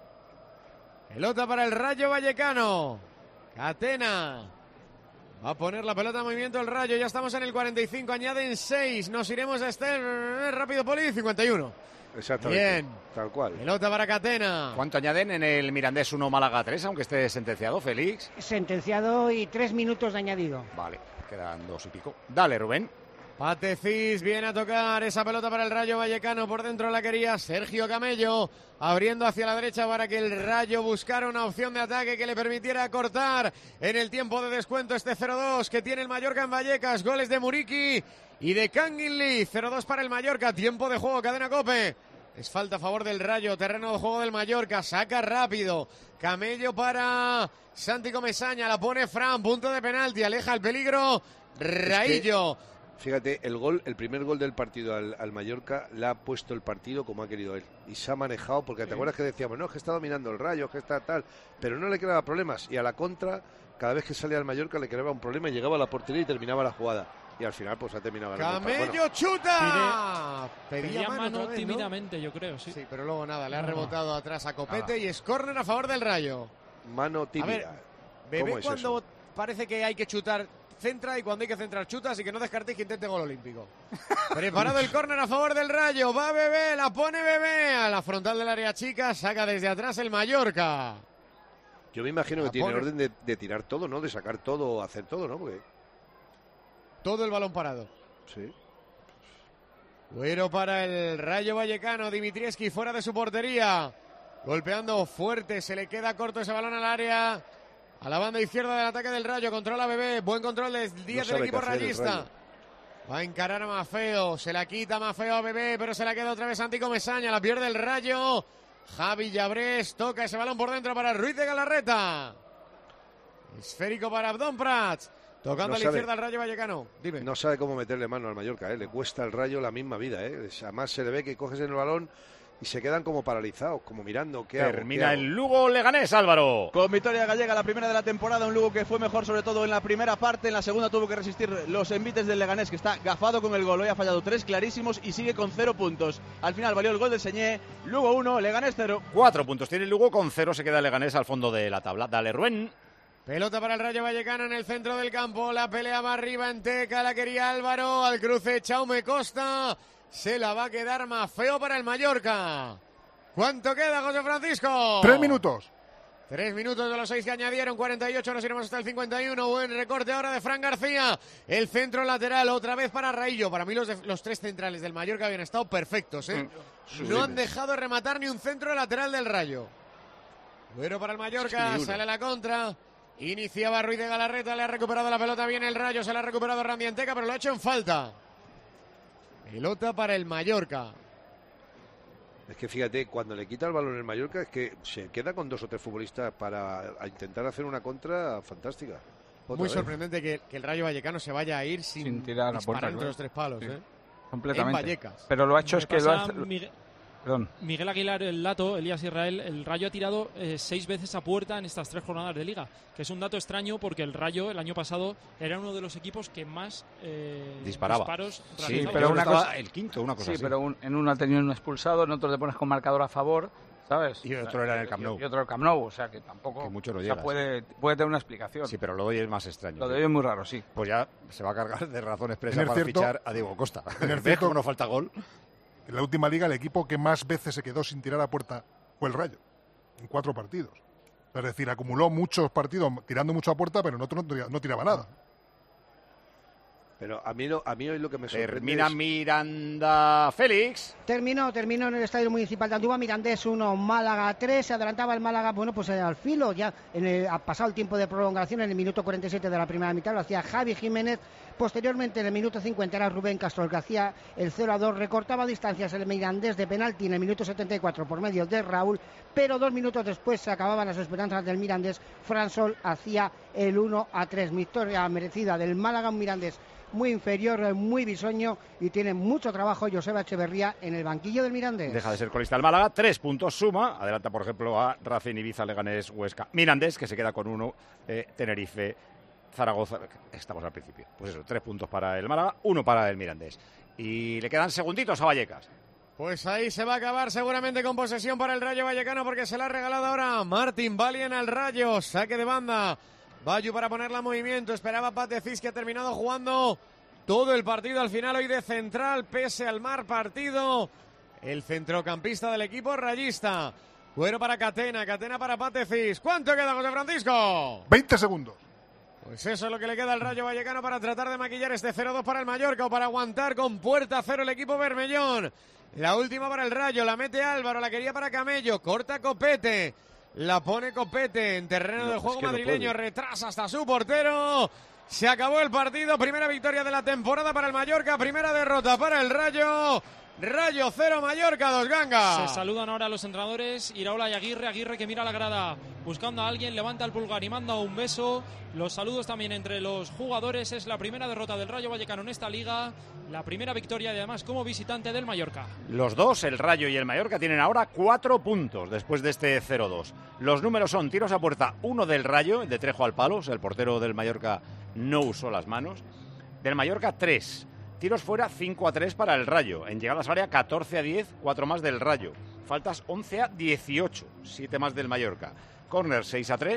Pelota para el Rayo Vallecano. Catena. Va a poner la pelota en movimiento el Rayo. Ya estamos en el 45. Añaden 6. Nos iremos a este rápido, Poli. 51. Exactamente. Bien. Tal cual. Pelota para Catena. ¿Cuánto añaden en el Mirandés 1 Málaga 3, aunque esté sentenciado, Félix? Sentenciado y 3 minutos de añadido. Vale, quedan 2 y pico. Dale, Rubén. Patecis viene a tocar esa pelota para el Rayo Vallecano. Por dentro la quería Sergio Camello, abriendo hacia la derecha para que el Rayo buscara una opción de ataque que le permitiera cortar en el tiempo de descuento este 0-2 que tiene el Mallorca en Vallecas. Goles de Muriqui y de Canguilí. 0-2 para el Mallorca. Tiempo de juego, cadena COPE. Es falta a favor del Rayo, terreno de juego del Mallorca. Saca rápido. Camello para Santi Comesaña. La pone Fran, punto de penalti. Aleja el peligro. Raillo. Fíjate, el primer gol del partido al Mallorca le ha puesto el partido como ha querido él. Y se ha manejado, porque te acuerdas que decíamos, no, es que está dominando el Rayo, que está tal, pero no le creaba problemas. Y a la contra, cada vez que salía al Mallorca le creaba un problema y llegaba a la portería y terminaba la jugada. Y al final, pues ha terminado ganando. Camello chuta. Pedía mano otra vez, tímidamente, yo creo, sí. Sí, pero luego nada, le ha rebotado atrás a Copete y es córner a favor del Rayo. Mano tímida. A ver, Bebé, cuando parece que hay que chutar, centra y cuando hay que centrar chuta, así que no descartéis que intente gol olímpico. Preparado el córner a favor del Rayo, va Bebé, la pone Bebé a la frontal del área chica, saca desde atrás el Mallorca. Yo me imagino que tiene orden de tirar todo, ¿no? De sacar todo, hacer todo, ¿no? Porque... todo el balón parado. Sí. Güero para el Rayo Vallecano, Dimitrievski fuera de su portería. Golpeando fuerte, se le queda corto ese balón al área. A la banda izquierda del ataque del Rayo, controla Bebé, buen control del 10 del equipo rayista. Va a encarar a Mafeo, se la quita Mafeo a Bebé, pero se la queda otra vez Santi Comesaña, la pierde el Rayo. Javi Llabrés toca ese balón por dentro para Ruiz de Galarreta. Esférico para Abdón Prats. Tocando a la izquierda al Rayo Vallecano. Dime. No sabe cómo meterle mano al Mallorca, le cuesta al Rayo la misma vida. Además se le ve que coges en el balón y se quedan como paralizados, como mirando. ¿Qué Termina hago? el Lugo Leganés, Álvaro. Con victoria gallega, la primera de la temporada, un Lugo que fue mejor sobre todo en la primera parte, en la segunda tuvo que resistir los envites del Leganés, que está gafado con el gol, hoy ha fallado 3 clarísimos y sigue con 0 puntos. Al final valió el gol del Señé, Lugo 1, Leganés 0. 4 puntos tiene el Lugo, con 0 se queda el Leganés al fondo de la tabla. Dale, Rubén. Pelota para el Rayo Vallecano en el centro del campo, la pelea más arriba en Teca, la quería Álvaro, al cruce Chaume Costa, se la va a quedar Mafeo para el Mallorca. ¿Cuánto queda, José Francisco? 3 minutos. 3 minutos de los 6 que añadieron, 48, nos iremos hasta el 51. Buen recorte ahora de Fran García. El centro lateral, otra vez para Raillo. Para mí los 3 centrales del Mallorca habían estado perfectos, ¿eh? No han dejado de rematar ni un centro lateral del Rayo. Bueno para el Mallorca, sale la contra. Iniciaba Ruiz de Galarreta, le ha recuperado la pelota bien el Rayo, se la ha recuperado Randy Anteca, pero lo ha hecho en falta. Pelota para el Mallorca. Es que fíjate, cuando le quita el balón el Mallorca es que se queda con 2 o 3 futbolistas para intentar hacer una contra fantástica. Muy sorprendente que el Rayo Vallecano se vaya a ir sin tirar a puerta entre los 3 palos. Sí. ¿eh? Completamente. En Vallecas. Pero lo ha hecho es que lo hace... Perdón. Miguel Aguilar, el dato, Elías Israel, el Rayo ha tirado 6 veces a puerta en estas 3 jornadas de Liga, que es un dato extraño porque el Rayo el año pasado era uno de los equipos que más disparos sí, realizaba. pero una cosa, el quinto, una cosa sí, así. pero en uno ha tenido un expulsado, en otro te pones con marcador a favor, ¿sabes? Y otro era en el Camp Nou. Y otro el Camp Nou, o sea que tampoco... Que mucho no llegas. Puede tener una explicación. Sí, pero lo de hoy es más extraño. Lo de hoy es muy raro, sí. Pues ya se va a cargar de razón expresa para fichar a Diego Costa. ¿Ves cómo no falta gol? En la última liga, el equipo que más veces se quedó sin tirar a puerta fue el Rayo, en 4 partidos. Es decir, acumuló muchos partidos tirando mucho a puerta, pero en otro no tiraba nada. Pero a mí hoy lo que me sorprende Termina Miranda Félix. Terminó en el Estadio Municipal de Andúba, Mirandés 1, Málaga 3, se adelantaba el Málaga, bueno, pues al filo, ya ha pasado el tiempo de prolongación en el minuto 47 de la primera mitad, lo hacía Javi Jiménez, posteriormente en el minuto 50 era Rubén Castro el que hacía el 0-2, recortaba distancias el Mirandés de penalti en el minuto 74 por medio de Raúl, pero 2 minutos después se acababan las esperanzas del Mirandés, Fransol hacía el 1-3, victoria merecida del Málaga, un Mirandés muy inferior, muy bisoño y tiene mucho trabajo Joseba Echeverría en el banquillo del Mirandés. Deja de ser colista el Málaga, 3 puntos suma, adelanta por ejemplo a Racing, Ibiza, Leganés, Huesca, Mirandés que se queda con 1, Tenerife, Zaragoza, estamos al principio, pues eso, 3 puntos para el Málaga, 1 para el Mirandés y le quedan segunditos a Vallecas. Pues ahí se va a acabar seguramente con posesión para el Rayo Vallecano porque se la ha regalado ahora Martín Valien al Rayo, saque de banda. Bayu para ponerla en movimiento, esperaba Patecis que ha terminado jugando todo el partido al final hoy de central, pese al mal partido, el centrocampista del equipo rayista. Bueno para Catena para Patecis. ¿Cuánto queda, José Francisco? 20 segundos. Pues eso es lo que le queda al Rayo Vallecano para tratar de maquillar este 0-2 para el Mallorca o para aguantar con puerta 0 el equipo bermellón. La última para el Rayo, la mete Álvaro, la quería para Camello, corta Copete. La pone Copete en terreno del juego madrileño, retrasa hasta su portero. Se acabó el partido, primera victoria de la temporada para el Mallorca, primera derrota para el Rayo. Rayo 0, Mallorca 2, Ganga. Se saludan ahora los entrenadores, Iraola y Aguirre que mira la grada buscando a alguien, levanta el pulgar y manda un beso. Los saludos también entre los jugadores, es la primera derrota del Rayo Vallecano en esta liga, la primera victoria y además como visitante del Mallorca. Los dos, el Rayo y el Mallorca, tienen ahora 4 puntos después de este 0-2. Los números son tiros a puerta, 1 del Rayo, el de Trejo al palo, o sea, el portero del Mallorca no usó las manos. Del Mallorca 3. Tiros fuera 5-3 para el Rayo. En llegadas al área 14-10, 4 más del Rayo. Faltas 11-18, 7 más del Mallorca. Córner 6-3,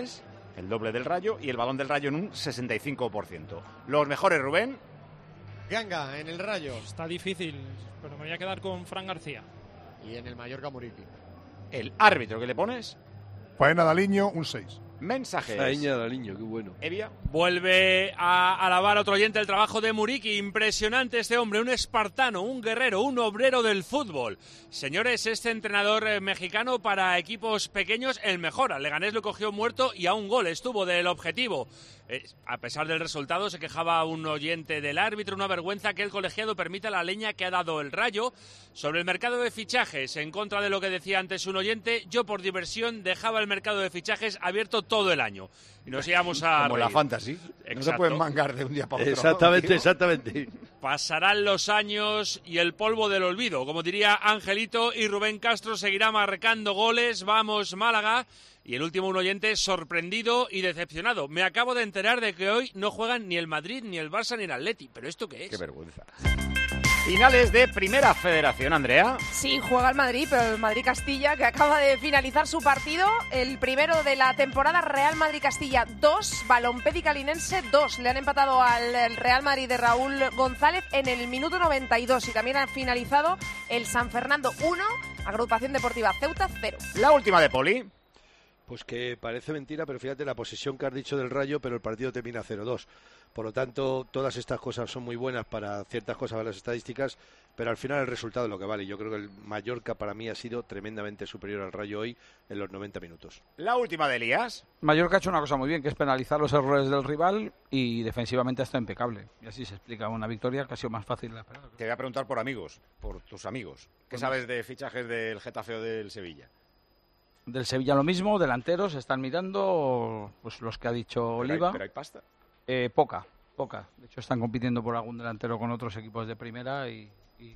el doble del Rayo, y el Balón del Rayo en un 65%. Los mejores, Rubén. Ganga en el Rayo. Está difícil, pero me voy a quedar con Fran García. Y en el Mallorca, Muriqui. El árbitro que le pones. Faena Daliño, un 6. Mensajes. Faena Daliño, qué bueno. Evia. Vuelve a alabar otro oyente el trabajo de Muriqui. Impresionante este hombre, un espartano, un guerrero, un obrero del fútbol. Señores, este entrenador mexicano para equipos pequeños, el mejor. Al Leganés lo cogió muerto y a un gol estuvo del objetivo. A pesar del resultado, se quejaba un oyente del árbitro, una vergüenza que el colegiado permita la leña que ha dado el Rayo. Sobre el mercado de fichajes, en contra de lo que decía antes un oyente, yo por diversión dejaba el mercado de fichajes abierto todo el año. Y nos íbamos a Como reír. la fantasy. Exacto. No se pueden mangar de un día para otro. Exactamente, exactamente. Pasarán los años y el polvo del olvido. Como diría Angelito, y Rubén Castro seguirá marcando goles. Vamos, Málaga. Y el último, un oyente sorprendido y decepcionado. Me acabo de enterar de que hoy no juegan ni el Madrid, ni el Barça, ni el Atleti. ¿Pero esto qué es? Qué vergüenza. Finales de Primera Federación, Andrea. Sí, juega el Madrid, pero el Madrid-Castilla, que acaba de finalizar su partido, el primero de la temporada. Real Madrid-Castilla 2, Balompédica Linense 2. Le han empatado al Real Madrid de Raúl González en el minuto 92. Y también han finalizado el San Fernando 1, Agrupación Deportiva Ceuta 0. La última de Poli. Pues que parece mentira, pero fíjate la posesión que has dicho del Rayo, pero el partido termina 0-2. Por lo tanto, todas estas cosas son muy buenas para ciertas cosas de las estadísticas, pero al final el resultado es lo que vale. Yo creo que el Mallorca para mí ha sido tremendamente superior al Rayo hoy en los 90 minutos. La última de Elías. Mallorca ha hecho una cosa muy bien, que es penalizar los errores del rival, y defensivamente está impecable. Y así se explica una victoria que ha sido más fácil de la esperada. Te voy a preguntar por amigos, por tus amigos. ¿Qué sabes de fichajes del Getafe o del Sevilla? Del Sevilla lo mismo, delanteros, están mirando pues los que ha dicho Oliva. ¿Pero hay pasta? Poca. De hecho, están compitiendo por algún delantero con otros equipos de primera y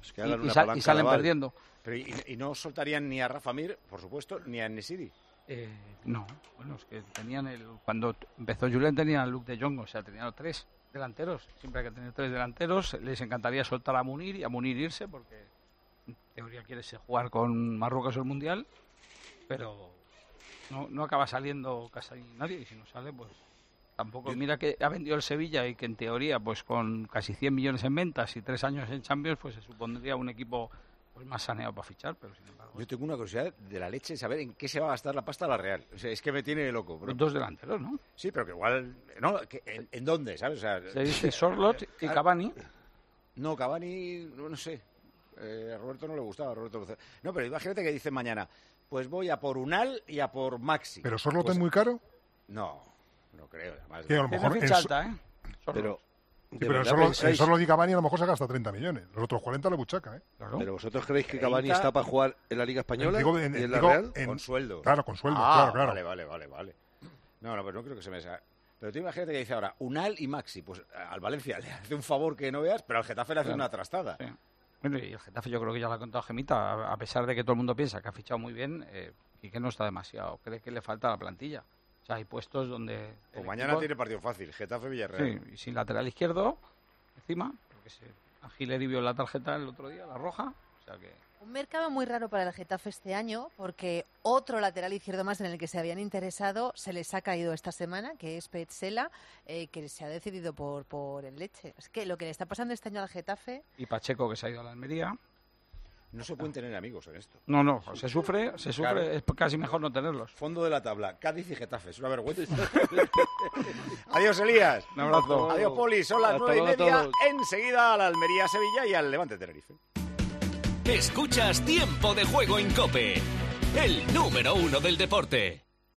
salen perdiendo. Pero ¿y no soltarían ni a Rafa Mir, por supuesto, ni a Nesiri? No, bueno, es que tenían cuando empezó Julen tenían a Luke de Jong, o sea, tenían 3 delanteros. Siempre hay que tener 3 delanteros. Les encantaría soltar a Munir y a Munir irse, porque en teoría quiere jugar con Marruecos el Mundial, pero no acaba saliendo casi nadie, y si no sale, pues tampoco. Mira que ha vendido el Sevilla y que en teoría, pues con casi 100 millones en ventas y 3 años en Champions, pues se supondría un equipo pues más saneado para fichar, pero sin embargo. Yo tengo una curiosidad de la leche, saber en qué se va a gastar la pasta la Real. O sea, es que me tiene loco. Los 2 delanteros, ¿no? Sí, pero que igual... No, ¿en dónde, sabes? O sea, se dice Sorlot y Cavani. No, Cavani, no sé. A Roberto no le gustaba. No, pero imagínate que dicen mañana, pues voy a por Unal y a por Maxi. ¿Pero Sorlot pues, es muy caro? No creo. Además, que a lo mejor es alta, ¿eh? Pero... Sí, pero el Sorlot y Cavani a lo mejor se gasta 30 millones. Los otros 40 le buchaca, ¿eh? Claro. ¿Pero vosotros creéis que Cavani está para jugar en la Liga Española y en la digo, Real? Con sueldo. Claro, con sueldo, claro. Vale. No, pero no creo que se me... Pero tú imagínate que dice ahora, Unal y Maxi. Pues al Valencia le hace un favor que no veas, pero al Getafe le hace una trastada. Sí. Bueno, y el Getafe yo creo que ya lo ha contado Gemita, a pesar de que todo el mundo piensa que ha fichado muy bien, y que no está demasiado. Cree que le falta la plantilla. O sea, hay puestos donde... Pues mañana tiene partido fácil, Getafe-Villarreal. Sí, y sin lateral izquierdo, encima, porque Angileri vio la tarjeta el otro día, la roja, o sea que... Un mercado muy raro para el Getafe este año, porque otro lateral izquierdo más en el que se habían interesado se les ha caído esta semana, que es Petzela, que se ha decidido por el Leche. Es que lo que le está pasando este año al Getafe... Y Pacheco, que se ha ido a la Almería... No se pueden tener amigos en esto. No, se sufre, claro. Es casi mejor no tenerlos. Fondo de la tabla, Cádiz y Getafe, es una vergüenza. Adiós, Elías. Un abrazo. Adiós, Poli, son las 9:30. Enseguida a la Almería, Sevilla y al Levante Tenerife. Escuchas Tiempo de Juego en COPE, el número 1 del deporte.